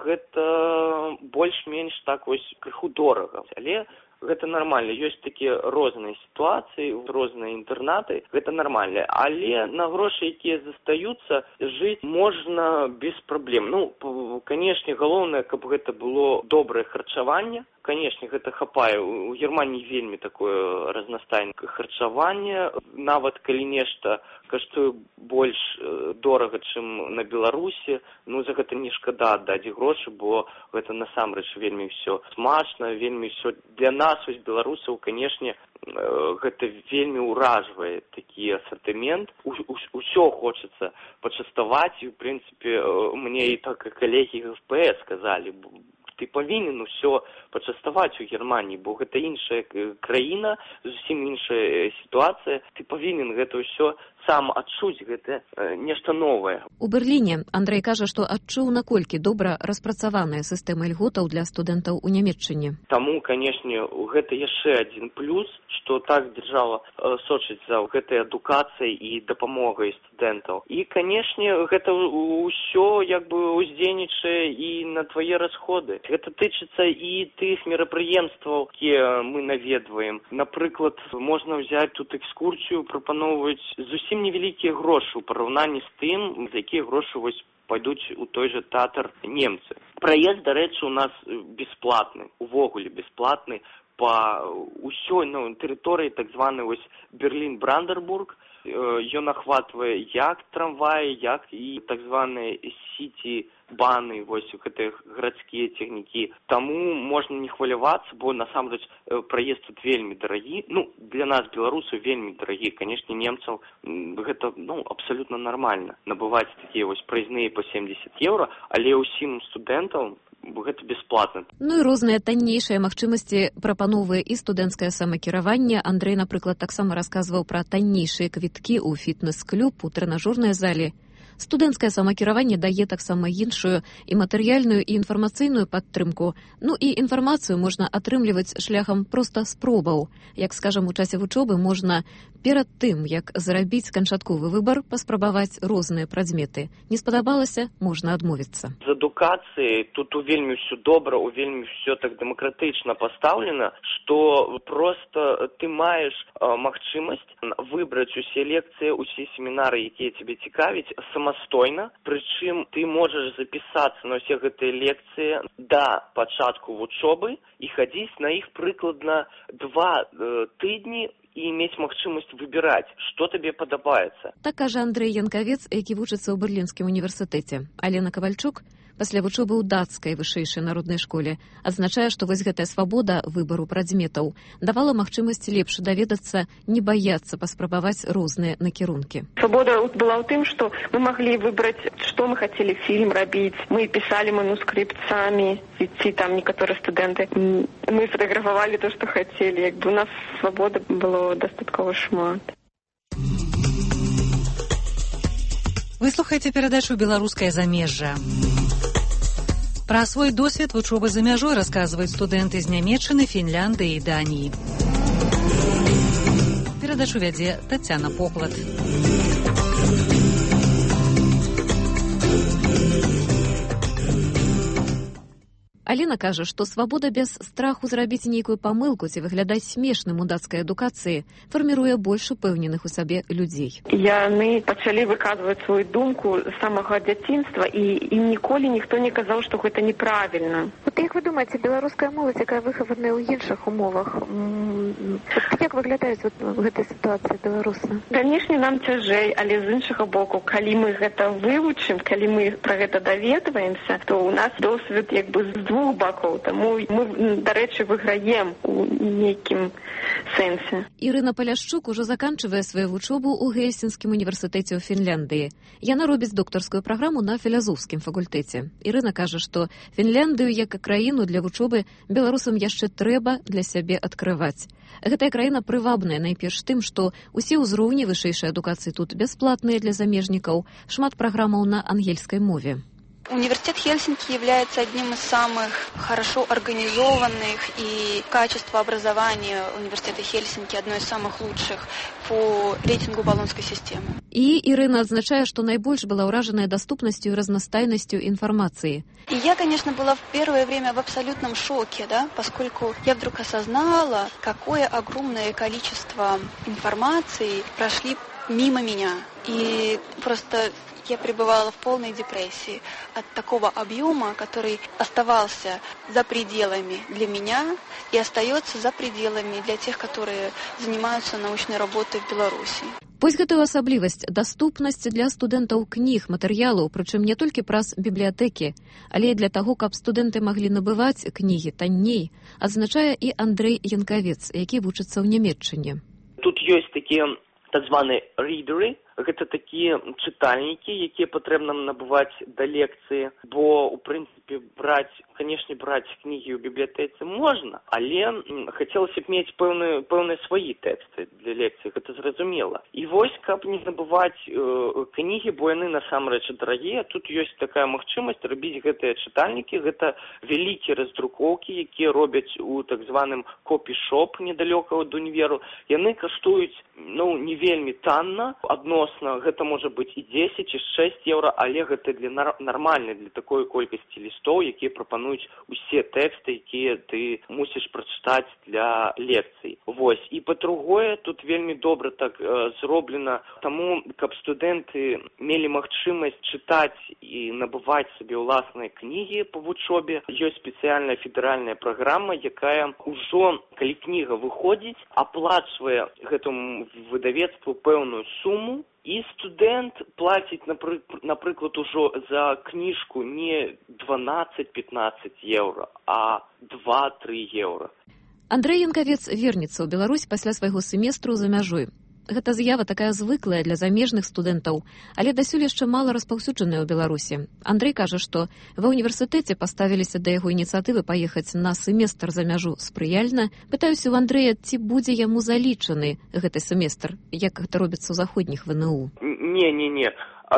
гэта больш-менш так вось крыху дорага. Але гэта нармальна. Ёсць такія розныя сітуацыі, розныя інтэрнаты, гэта нармальна. Але на грошы, якія застаюцца, жыць можна без праблем. Ну, канешне, галоўнае, каб гэта было добрае харчаванне. Канешне, гэта хапае. У Германіі вельмі такое разнастайнае харчаванне. Нават калі нешта каштуе больш дорага, чым на Беларусі, ну, за гэта не шкада аддаць грошы, бо гэта насамрэч вельмі ўсё смачна, вельмі ўсё для нас, ось беларусаў, канешне, гэта вельмі ўражвае такі асартымент. Усё хочацца пачаставаць, і, ў прынцыпе, мне і так і калегі гэ эф пэ эс сказалі, ты павінен усё пачаставаць у Германіі, бо гэта іншая краіна, зусім іншая сітуацыя. Ты павінен гэта ўсё сам адчуць, гэта нешта новае. У Берліне Андрэй кажа, што адчуў, наколькі добра распрацаваная сістэма ільготаў для студэнтаў у Нямецчыне. Таму, канешне, гэта яшчэ адзін плюс, што так дзяржава сочыць за гэтай адукацыяй і дапамогай студэнтаў. І, канешне, гэта ўсё як бы уздзейнічае і на твае расходы. Гэта тычыцца і тых мерапрыемстваў, якія мы наведваем. Напрыклад, можна ўзяць тут экскурсію, прапаноўваюць зусім невялікія грошы ў параўнанні з тым, за якія грошы вось пойдуць у той жа тэатр немцы. Праезд, дарэчы, у нас бесплатны, увогуле бесплатны па ўсёй, ну, тэрыторыі так званы вось Берлін-Брандербург. ён ахватвае як трамваі, як і так званыя сіці баны, вось гэтыя гарадскія цягнікі. Таму можна не хвалявацца, бо насамрэч праезд тут вельмі дарагі. Ну, для нас, беларусаў, вельмі дарагі. Канешне, немцаў гэта ну, абсалютна нармальна набываць такія вось праязныя па семьдесят еўра, але ўсім студэнтам гэта бясплатна. Ну і розныя таннейшыя магчымасці прапановвае і студэнцкае самакіраванне. Андрэй, напрыклад, таксама расказваў пра таннейшыя квіткі ў фітнес-клуб, у трэнажорнай зале. Студэнцкае самакіраванне дае таксама іншую і матэрыяльную, і інфармацыйную падтрымку. Ну і інфармацыю можна атрымліваць шляхам проста спробаў. Як, скажам, у часе вучобы можна перад тым, як зрабіць канчатковы выбар, паспрабаваць розныя прадметы. Не спадабалася, можна адмовіцца. З адукацыяй тут у вельмі ўсё добра, у вельмі ўсё так дэмакратычна пастаўлена, што проста ты маеш э, магчымасць выбраць усе лекцыі, усе семінары, якія цябе цікавяць, самастойна, прычым ты можаш запісацца на ўсе гэтыя лекцыі да пачатку вучобы і хадзіць на іх прыкладна два э, тыдні і мець магчымасць выбіраць, што табе падабаецца. Так кажа Андрэй Янкавец, які вучыцца ў Берлінскім універсітэце. Алена Кавальчук пасля вучобы ў дацкай вышэйшай народнай школе адзначае, што вось гэтая свабода выбару прадметаў давала магчымасць лепш даведацца, не баяцца паспрабаваць розныя накірункі. Свабода была ў тым, што мы маглі выбраць, што мы хацелі фільм рабіць. Мы пісалі манускрипт самі, ці там некаторыя студэнты. Мы фатаграфавалі то, што хацелі. Як бы у нас свабода было дастаткова шмат. Вы слухаеце перадачу «Беларускае замежжа». Пра свой досвед вучобы за мяжой расказваюць студэнты з Нямецчыны, Фінляндыі і Даніі. Перадачу вядзе Тацяна Поклад. Алена кажа, што свабода без страху зрабіць нейкую памылку ці выглядаць смешным у дацкай адукацыі фарміруе больш упэўненых у сабе людзей. Яны пачалі выказваць сваю думку з самага дзяцінства, і ім ніколі ніхто не казаў, што гэта неправільна. Вот як вы думаеце, беларуская моладзь, якая выхаваная ў іншых умовах, як выглядаюць вот гэтай сітуацыі беларусы? Канешне, нам цяжэй, але з іншага боку, калі мы гэта вывучым, калі мы пра гэта даведваемся, то ў нас досвед як бы з двух бакоў, таму мы, дарэчы, выйграем у нейкім сэнсе. Ірына Паляшчук ужо заканчвае сваю вучобу ў Гельсінскім універсітэце ў Фінляндыі. Яна робіць доктарскую праграму на філазофскім факультэце. Ірына кажа, што Фінляндыю як краіну для вучобы беларусам яшчэ трэба для сябе адкрываць. Гэтая краіна прывабная найперш тым, што усе ўзроўні вышэйшай адукацыі тут бясплатныя для замежнікаў, шмат праграмаў на ангельскай мове. Университет Хельсинки является одним из самых хорошо организованных, и качество образования университета Хельсинки одно из самых лучших по рейтингу Болонской системы. И Ирина отзначае, что найбольш была ўражаная доступностью и разностайностью информации. И я, конечно, была в первое время в абсолютном шоке, да, поскольку я вдруг осознала, какое огромное количество информации прошли мимо меня. И просто я пребывала в полной депрессии от такого объема, который оставался за пределами для меня и остается за пределами для тех, которые занимаются научной работой в Беларуси. Вось гэтую асаблівасць, даступнасць для студэнтаў кніг, матэрыялаў, прычым не толькі праз бібліятэкі, але і для таго, каб студэнты маглі набываць кнігі танней, адзначае і Андрэй Янкавец, які вучыцца ў Нямецчыне. Тут ёсць такія так званыя рідеры, гэта такія чытальнікі, якія патрэбна набываць да лекцыі, бо, у прынцыпе, браць, канешне, браць кнігі ў бібліятэцы можна, але хацелася б мець пэўныя, пэўныя свае тэксты для лекцыі, гэта зразумела. І вось, каб не набываць э, кнігі, бо яны насамрэч дарагія, тут ёсць такая магчымасць рабіць гэтыя чытальнікі, гэта вялікія раздрукоўкі, якія робяць у так званым копі-шоп недалёка ад універу. Яны каштуюць, ну, не вельмі танна, адно гэта можа быць і дзесяць, і шэсць еўра, але гэта для нармальнай, для такой колькасці лістоў, якія прапануюць усе тэксты, якія ты мусіш прачытаць для лекцый. Вось. І па-другое, тут вельмі добра так э, зроблена, таму, каб студэнты мелі магчымасць чытаць і набываць сабе ўласныя кнігі па вучобе. Ёсць спецыяльная федэральная праграма, якая ўжо калі кніга выходзіць, аплачвае гэтаму выдавецтву пэўную суму, і студэнт плаціць, напрыклад, ужо за кніжку не дванаццаць-пятнаццаць еўра, а два-тры еўра. Андрэй Янкавец вернецца ў Беларусь пасля свайго семестру за мяжой. Гэта з'ява такая звыклая для замежных студэнтаў, але дасюль яшчэ мала распаўсюджаная ў Беларусі. Андрэй кажа, што ва ўніверсітэце паставіліся да яго ініцыятывы паехаць на семестр за мяжу спрыяльна. Пытаюся ў Андрэя, ці будзе яму залічаны гэты семестр, як гэта робіцца ў заходніх вэ эн у? Не, не, не.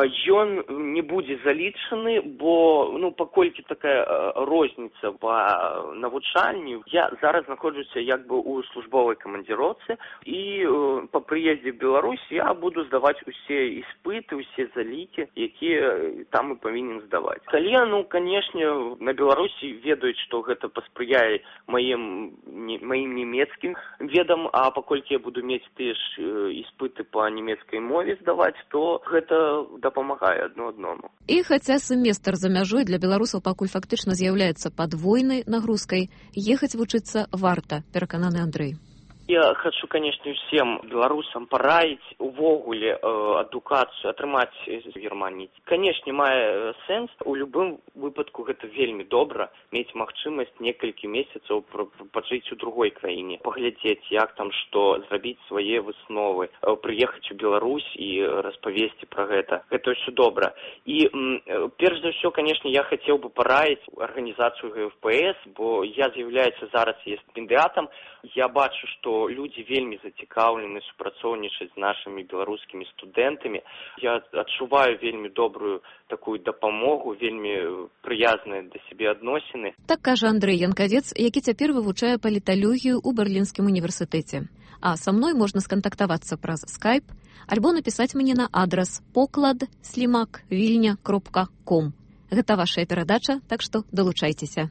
Ён не будзе залічаны, бо, ну, паколькі такая розніца па навучанню, я зараз знаходжуся як бы ў службовай камандзіроўцы, і па прыездзе в Беларусь я буду здаваць усе іспыты, усе залікі, якія там і павінен здаваць. Калі, ну, канешне, на Беларусі ведаюць, што гэта паспрыяе маім, не, маім нямецкім ведам, а паколькі я буду мець тыя ж іспыты па нямецкай мове здаваць, то гэта дапамагае адно адному. І хаця семестр за мяжой для беларусаў пакуль фактычна з'яўляецца падвойнай нагрузкай, ехаць вучыцца варта, перакананы Андрэй. Я хочу, конечно, всем беларусам параіць увогуле э, адукацыю атрымаць з Германіі. Канешне, мае сэнс. У любым выпадку гэта вельмі добра мець магчымасць некалькі месяцаў пажыць у другой краіне, паглядзець, як там што, зрабіць свае высновы, э, прыехаць у Беларусь і распавесці пра гэта. Гэта ўсё добра. І э, перш за ўсё, конечно, я хацеў бы параіць арганізацыю гэ эф пэ эс, бо я з'яўляюся зараз стипендыятам. Я бачу, што людзі вельмі зацікаўлены супрацоўнічаць з нашымі беларускімі студэнтамі. Я адчуваю вельмі добрую такую дапамогу, вельмі прыязныя да сябе адносіны. Так кажа Андрэй Янкавец, які цяпер вывучае паліталогію ў Берлінскім універсітэце. А са мной можна скантактавацца праз скайп альбо напісаць мне на адрас поклад слімак вільня кропка ком. Гэта вашая перадача, так што далучайцеся.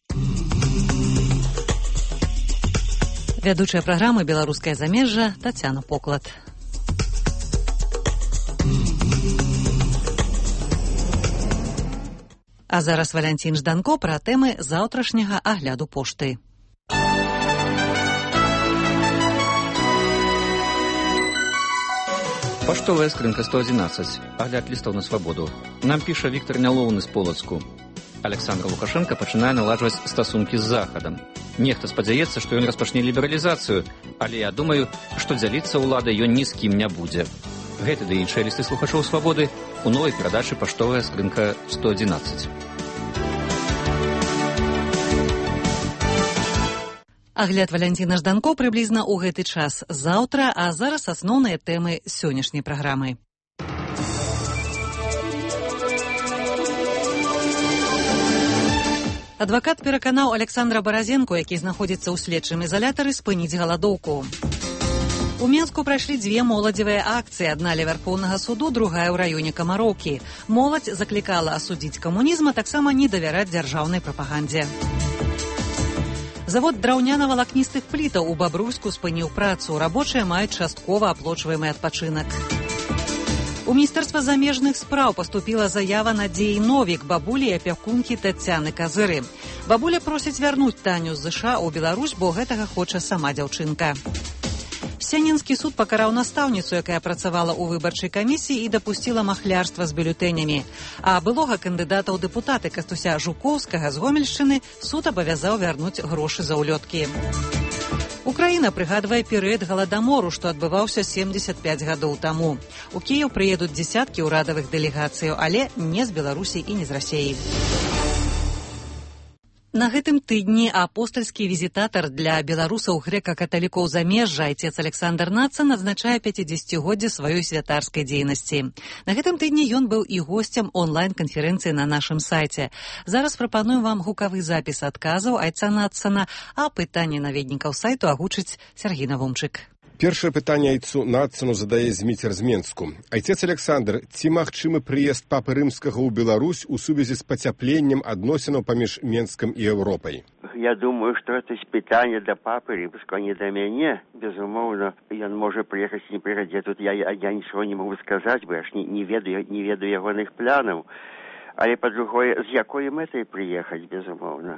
Вядучая праграмы «Беларускае замежжа» Тацяна Поклад. А зараз Валянцін Жданко пра тэмы заўтрашняга агляду пошты. Паштовая скрынка сто адзінаццаць. Агляд лістаў на свабоду. Нам піша Віктор Нялоўны з Полацку. Александр Лукашенко пачынае наладжваць стасункі з Захадам. Нехта спадзяецца, што ён распачне лібералізацыю, але я думаю, што дзяліцца ўладай ён ні з кім не будзе. Гэты ды іншыя лісты слухачоў свабоды у новай перадачы «Паштовая скрынка сто адзінаццаць». Агляд Валянціна Жданко прыблізна ў гэты час заўтра, а зараз асноўныя тэмы сённяшняй праграмы. Адвакат пераканаў Александра Баразенко, які знаходзіцца ў следчым ізалятары, спыніць галадоўку. У Менску прайшлі дзве моладзевыя акцыі. Адна ля Вярхоўнага суду, другая ў раёне Камароўкі. Моладзь заклікала асудзіць камунізм, а таксама не давяраць дзяржаўнай прапагандзе. Завод драўняна-валакністых плітаў у Бабруйску спыніў працу. Рабочыя маюць часткова аплочваемы адпачынак. У Міністэрства замежных спраў паступіла заява Надзеі Новік, бабулі і апякункі Тацяны Казыры. Бабуля просіць вярнуць Таню з ЗША ў Беларусь, бо гэтага хоча сама дзяўчынка. Сянінскі суд пакараў настаўніцу, якая працавала ў выбарчай камісіі і дапусціла махлярства з бюлетэнямі. А былога кандыдата ў дэпутаты Кастуся Жукоўскага з Гомельшчыны суд абавязаў вярнуць грошы за ўлёткі. Украіна прыгадвае перыяд галадамору, што адбываўся семдзесят пяць гадоў таму. У Кіеў прыедуць дзесяткі ўрадавых дэлегацыяў, але не з Беларусі і не з Расіі. На гэтым тыдні апостальскі візітатар для беларусаў грэка-каталікоў замежжа айцец Александр Нацан адзначае пяцідзесяцігоддзе сваёй святарскай дзейнасці. На гэтым тыдні ён быў і госцем онлайн-канферэнцыі на нашым сайце. Зараз прапануем вам гукавы запіс адказаў айца Нацана, а пытанне наведнікаў сайту агучыць Сергій Навумчык. Першае пытанне айцу Нацану задае Зміцер з Менску. Айцец Александр, ці магчымы прыезд папы рымскага ў Беларусь у сувязі з пацяпленнем адносінаў паміж Менскам і Еўропай? Я думаю, што гэта пытанне да папы рымскага, не да мяне. Безумоўна, ён можа прыехаць і не прыйдзе. Тут я, я нічого не магу сказаць, бо я ж не, не ведаю, не ведаю ягоных планаў. Але, па-другое, з якой мэтай прыехаць, безумоўна.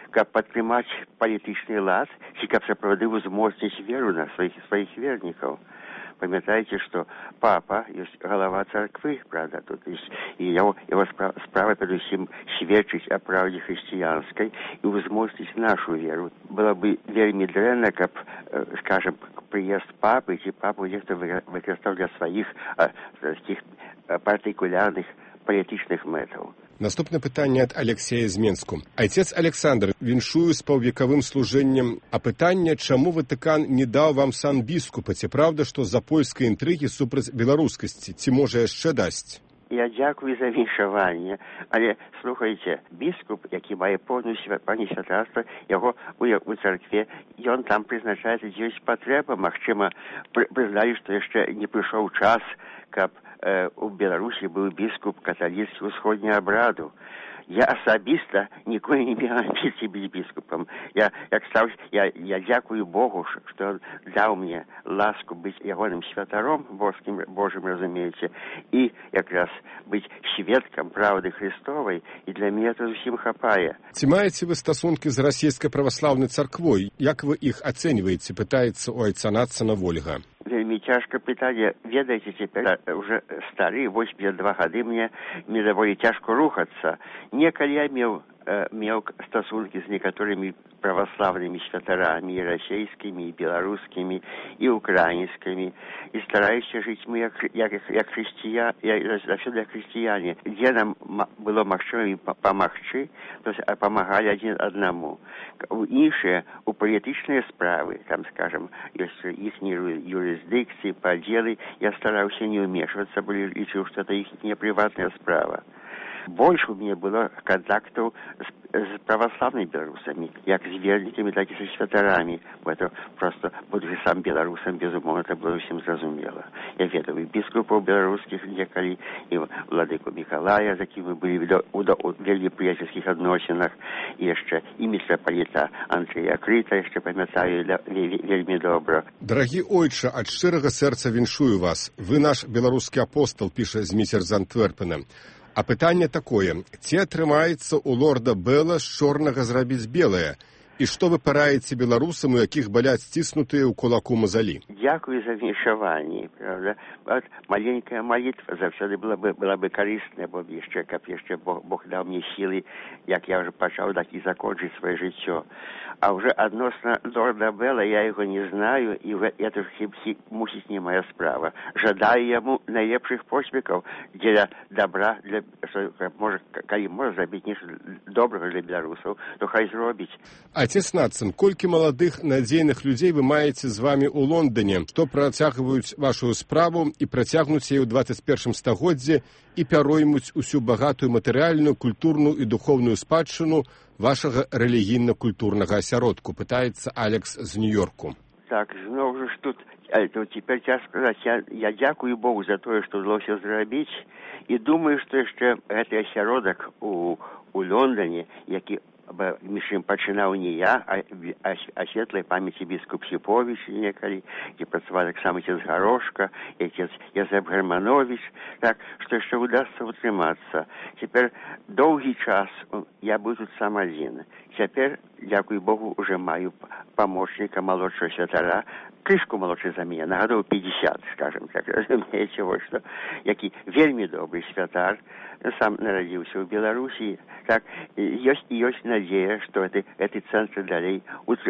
каб падтрымаць палітычны лад, ці каб сапраўды ўзмоцніць веру на сваіх сваіх вернікаў. Памятаеце, што папа ёсць галава царквы, правда, тут ёсць, і яго, яго справа, справа перадусім сведчыць о праўдзе хрысціянскай і ўзмоцніць нашу веру. Было бы вельмі дрэнна, каб, скажем, прыезд папы ці папу нехта выкарыстаў для сваіх такіх партыкулярных палітычных мэтаў. Наступне пытанне ад Алексея з Менску. Айцец Александр, віншую з паўвекавым служэннем. А пытанне, чаму Ватыкан не даў вам сан біскупа? Ці правда, што з-за польскай інтрыгі супраць беларускасці? Ці можа яшчэ дасць? Я дзякую за віншаванне, але, слухайце, біскуп, які мае поўную пані святарства, яго у, у царкве, ён там прызначаецца, дзе ёсць патрэба, магчыма, прызналі, што яшчэ не прыйшоў час, каб у Беларусі быў біскуп каталіцкі ўсходняга абраду. Я асабіста ніколі не меў амбіцый быць біскупам. Я, як стаў, я, я дзякую Богу, што он даў мне ласку быць ягоным святаром боскім, Божым, разумееце, і якраз быць сведкам правды Христовай, і для мяне это зусім хапае. Ці маеце вы стасункі з расійскай праваслаўнай царквой? Як вы іх ацэньваеце, пытаецца у айца Нацана Вольга. Вельмі цяжка пытанне. Ведаеце, цяпер уже стары, восемьдесят два гады, мне, мне даволі цяжко рухацца. Некалі я меў, э, меў стасункі з некаторымі праваславнымі святарамі, і расійскімі, і беларускімі, і украінскімі, і стараюся жыць мы як, як, як хрысція, заўсёды як хрысціяне. Дзе нам было магчыма памагчы, то памагалі адзін аднаму. У іншыя, у палітычныя справы, там, скажем, ёсць іхнія юрысдыкцыі, падзелы, я стараўся не ўмешвацца, бо лічыў, што это іхняя прыватная справа. Больш у мяне было контактаў з, з праваславнымі беларусамі, як з вернікамі, так і са святарамі. Бо это просто, будучи сам беларусам, безумоўна, это было ўсім зразумела. Я ведаў і біскупаў беларускіх некалі, і владыку Мікалая, з якім мы былі у вельмі прыяцельскіх адносінах, і яшчэ і мітрапаліта Андрэя Крыта, яшчэ памятаю вельмі добра. Дарагі ойча, ад шчырага сэрца віншую вас. Вы наш беларускі апостол, піша Зміцер з Антверпена. А пытанне такое, ці атрымаецца у лорда Белла з чорнага зрабіць белае? І што вы параеце беларусам, у якіх баляць сціснутыя ў кулаку мазалі? Дзякую за віншаванне, правда. Вот маленькая молитва заўсёды была бы, была бы карысная, бо яшчэ, каб яшчэ Бог, Бог даў мне сілы, як я ўжо пачаў так і закончыць сваё жыццё. А уже адносна лорда Белла я яго не знаю, і это мусіць не моя справа. Жадаю яму найлепшых поспехаў дзеля добра, для, можа, калі можа зрабіць нешта добрага для беларусаў, то хай зробіць. Айцец Нацан, колькі маладых надзейных людзей вы маеце з вамі ў Лондоне, што працягваюць вашу справу і працягнуць яе ў двадцать першым стагоддзі і пяроймуць усю багатую матэрыяльную, культурную і духоўную спадчыну вашага рэлігійна-культурнага асяродку, пытаецца Алекс з Нью-Йорку. Так, зноў жа ж тут, тут цяпер цяжка сказаць, я, я дзякую Богу за тое, што ўдалося зрабіць, і думаю, што яшчэ гэты асяродак у, у Лондоне, які між ім пачынаў не я, а, а, а светлай памяці біскуп Сіповіч некалі, і працаваў таксама отец Гарошка, і отец Язэп Германович, так, што яшчэ удасца утрымацца. Цяпер доўгі час я быў тут сам адзін. Цяпер, дзякуй Богу, уже маю памочніка малодшага святара, крышку малодшы за мяне, на гадоў пятьдесят, скажем так, разумееце, вось што, які вельмі добры святар, сам нарадзіўся ў Беларусі, так, ёсць і ёсць надзея, што гэты, гэты цэнтр далей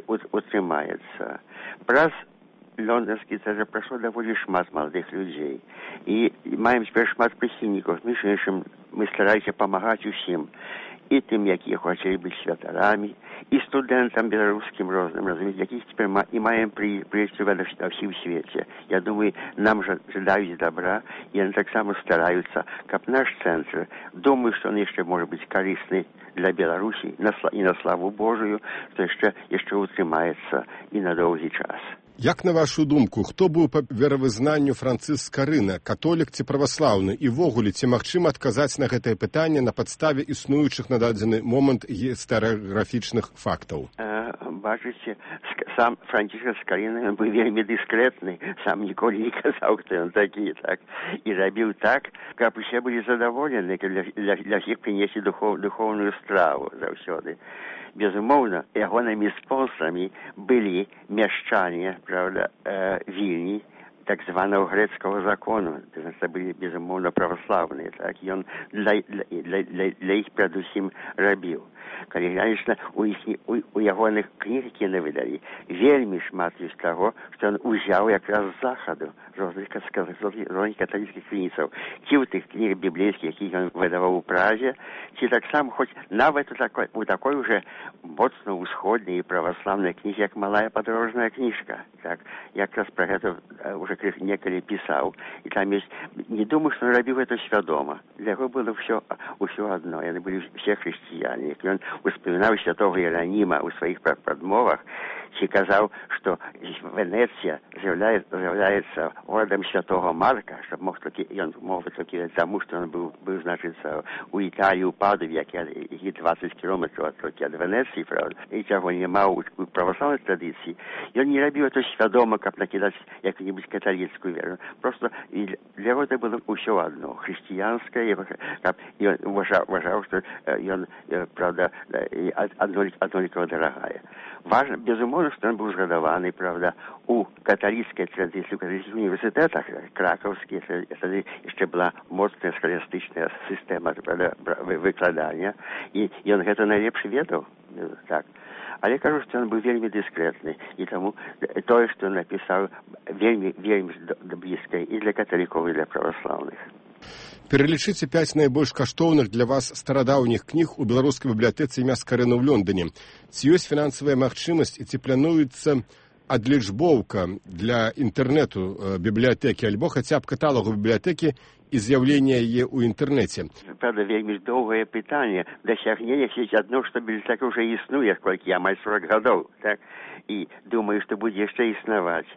утрымаецца. Праз лондонскі цэнтр прайшло даволі шмат маладых людзей, і маем цяпер шмат прыхільнікаў, між іншым, мы стараемся памагаць усім, і тым, якія хочелі быць святарамі, і студэнтам беларускім розным, разумееце, якіх цяпер ма, і маем пры, прыйсці ва ўсім свеце. Я думаю, нам жадаюць добра, і яны таксама стараюцца, каб наш цэнтр, думаю, што он яшчэ можа быць карысны для Беларусі і на славу Божую, што яшчэ, яшчэ утрымаецца і на доўгі час. Як на вашу думку, хто быў па веравызнанню Францыск Скарына, католік ці праваслаўны, і ввогуле, ці магчыма адказаць на гэтае пытанне на падставе існуючых на дадзены момант гістарыяграфічных фактаў? Э, бачыце, сам Францішак Скарына быў вельмі дыскрэтны, сам ніколі не казаў, хто ён такі, так, і рабіў так, каб усе былі задаволены, для, для, для іх прынесці духов, духоўную страву заўсёды. безумоўна, ягонымі спонсорамі былі мяшчане, правда, э, Вільні, так званого грецкого закону. Это были, безумовно, православные. Так, и он для, для, для, для их, предусим, рабил. Конечно, у, их, у, у ягоных книг, які не видали, вельми шмат з того, що він узяв якраз з Заходу, з різних католицьких книжців. Ті у тих книг біблійських, які він видавав у Празі, ті так само, хоч навіть у такой, у такой уже моцно усходній і православній книзі, як «Малая подорожная книжка». Так, якраз про це уже неколи писав. І там є, не думаю, що він робив це свідомо. Для його було все, все одно. Вони були всі християни. Він успоминав святого Іероніма у своїх подмовах, і казав, що Венеція з'являється городом святого Марка, щоб мог таки, він мог таки тому, що він був, був, значить, у Італії, у Падові, які двадцять кілометрів від Венеції, правда, і цього не мав у православній традиції. Він не робив це свідомо, як накидати яку-небудь католицьку віру. Просто для його це було все одно, християнське, і він вважав, вважав, що він, правда, одноліково дорогая. Важно, безумовно, що він був згадований, правда, у католицькій традиції, у католицьких університетах, краковських, це ще була моцна схоластична система, правда, викладання, і він це найлепше відав, так. Але я кажу, що він був вельми дискретний, і тому те, що він написав, вельми, вельми близько і для католиків, і для православних. Пералічыце пяць найбольш каштоўных для вас старадаўніх кніг у беларускай бібліятэцы імя Скарына ў Лондоне. Ці ёсць фінансавая магчымасць і ці плануецца адлічбоўка для інтэрнэту бібліятэкі альбо хаця б каталогу бібліятэкі і з'яўлення яе ў інтэрнэце? Правда, вельмі доўгае пытанне. Дасягнення сець адно, што бібліятэка ўжо існуе, колькі амаль сорок гадоў, так? І думаю, што будзе яшчэ існаваць.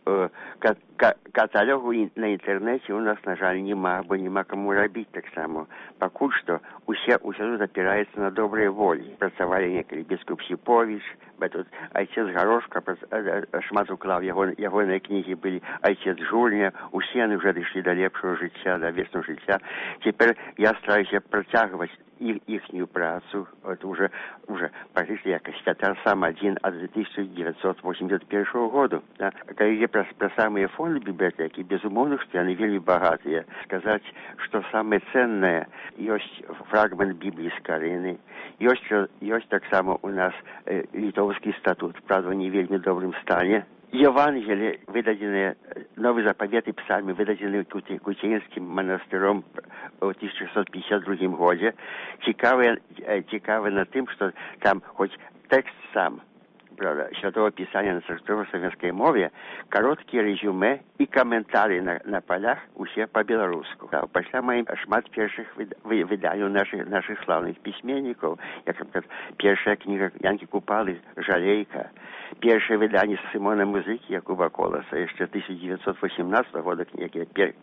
Каталогу на інтэрнэце у нас, на жаль, нема, бо нема каму рабіць так само. Пакуль што усе, усе тут апіраецца на добрыя волі. Працавалі некалі біскуп Сіповіч, тут айцец Гарошка шмат уклаў, яго, ягоныя кнігі былі, айцец Жульня, усе яны ўжо дышлі да лепшого жыцця, да вечного жыцця. Цяпер я стараюся працягваць их, ихнюю працу, это уже, уже практически як святар сам один от тысяча девятьсот восемьдесят первого года. Да. Когда про, про самые фонды библиотеки, безумовно, что они вельми богатые. Сказать, что самое ценное, есть фрагмент Библии Скарыны, есть, есть так само у нас э, литовский статут, правда, не в вельми добром стане. Евангелие, выдаденные, Новый заповед и псалмы, выдаденные Кутеинским монастырем в тысяча шестьсот пятьдесят другом году, цікавы, цікавы на тем, что там хоть текст сам, правда, Святого Писания на церковно-славянской мове, короткие резюме и комментарии на, на полях усе по-белорусски. Да, пошла моим шмат первых выданий наших, наших славных письменников, как, например, первая книга Янки Купалы «Жалейка», первое выдание Симона Музыки Якуба Колоса, еще тысяча девятьсот восемнадцатого года книги,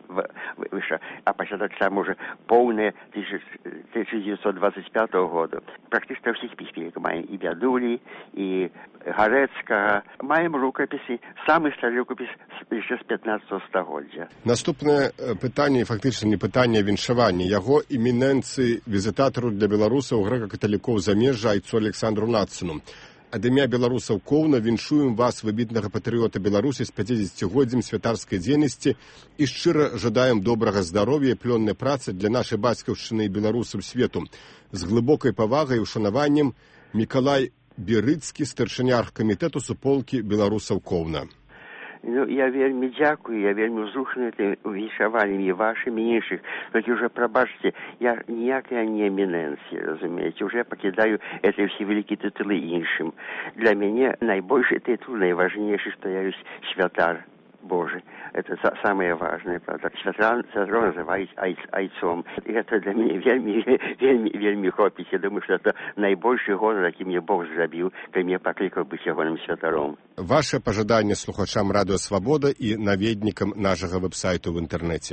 выше, а после так само уже полное тысяча девятьсот двадцать пятого года. Практически всех письменников маем и Бядули, и Гарецкага. Маем рукописи, самый старый рукопис еще с пятнадцатого стагоддзя. Наступне питання, фактично не питання, а віншавання. Його іміненції візитатору для білорусів, греко-католиків заміжжя Айцу Олександру Нацину. Ад імя беларусаў Коўна віншуем вас, выбітнага патрыёта Беларусі, з пяцідзесяцігоддзям святарскай дзейнасці і шчыра жадаем добрага здароўя і плённай працы для нашай бацькаўшчыны і беларусаў свету. З глыбокай павагай і ушанаваннем Мікалай Берыцкі, старшыня аргкамітэту суполкі беларусаў Коўна. Ну, я вельми дякую, я вельми узрушений тим віншаванням і вашим, і інших. Тільки вже, пробачте, я ніяка не еміненція, розумієте, вже покидаю ці всі великі титули іншим. Для мене найбільший титул, найважніший, що я є святар Божий. Это самое важное, правда. Святар называют айцом. И это для меня вельми, вельми, вельми хопить. Я думаю, что это наибольший гонор, який мне Бог зробив, коли меня покликал быть ягоным святаром. Ваше пожадание слухачам Радио Свобода и наведникам нашего веб-сайту в интернете.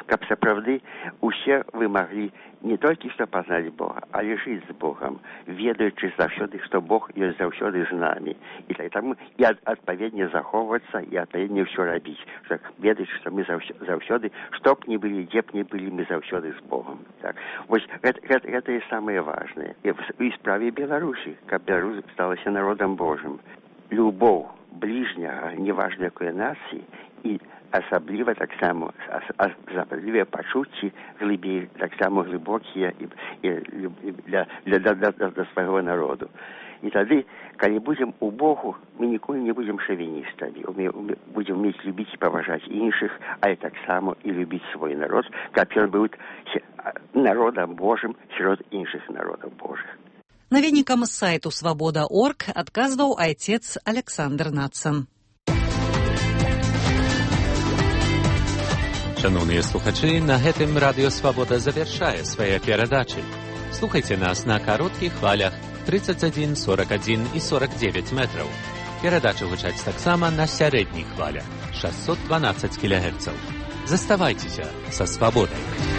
каб сапраўды усе вы маглі не толькі што пазнаць Бога, але жыць з Богам, ведаючы заўсёды, што Бог ёсць заўсёды з намі. І таму і адпаведне захоўвацца, і адпаведне ўсё рабіць. Так, ведаючы, што мы заўсёды, што б не былі, дзе б не былі, мы заўсёды з Богом. Так. Вось гэта, гэта, гэта і самае важнае. І в справе Беларусі, каб Беларусь сталася народам Божым. Любоў бліжняга, неважна якой нацыі, і асабліва таксама асаблівыя пачуцці глыбей, таксама глыбокія і, і, для, для, для, для, для свайго народу. І тады, калі будзем у Богу, мы ніколі не будзем шавіністамі. Будзем умець любіць і паважаць іншых, але таксама і любіць свой народ, каб ён быў народам Божым сярод іншых народаў Божых. Наведнікам сайту свабода точка орг адказваў айцец Александр Нацан. Шановныя слухачы, на гэтым радыё Свабода завяршае свае перадачы. Слухайце нас на кароткіх хвалях тридцать один, сорок один і сорок девять метраў. Перадачы гучаць таксама на сярэдніх хвалях шестьсот двенадцать кілогерцаў. Заставайцеся са Свабодай.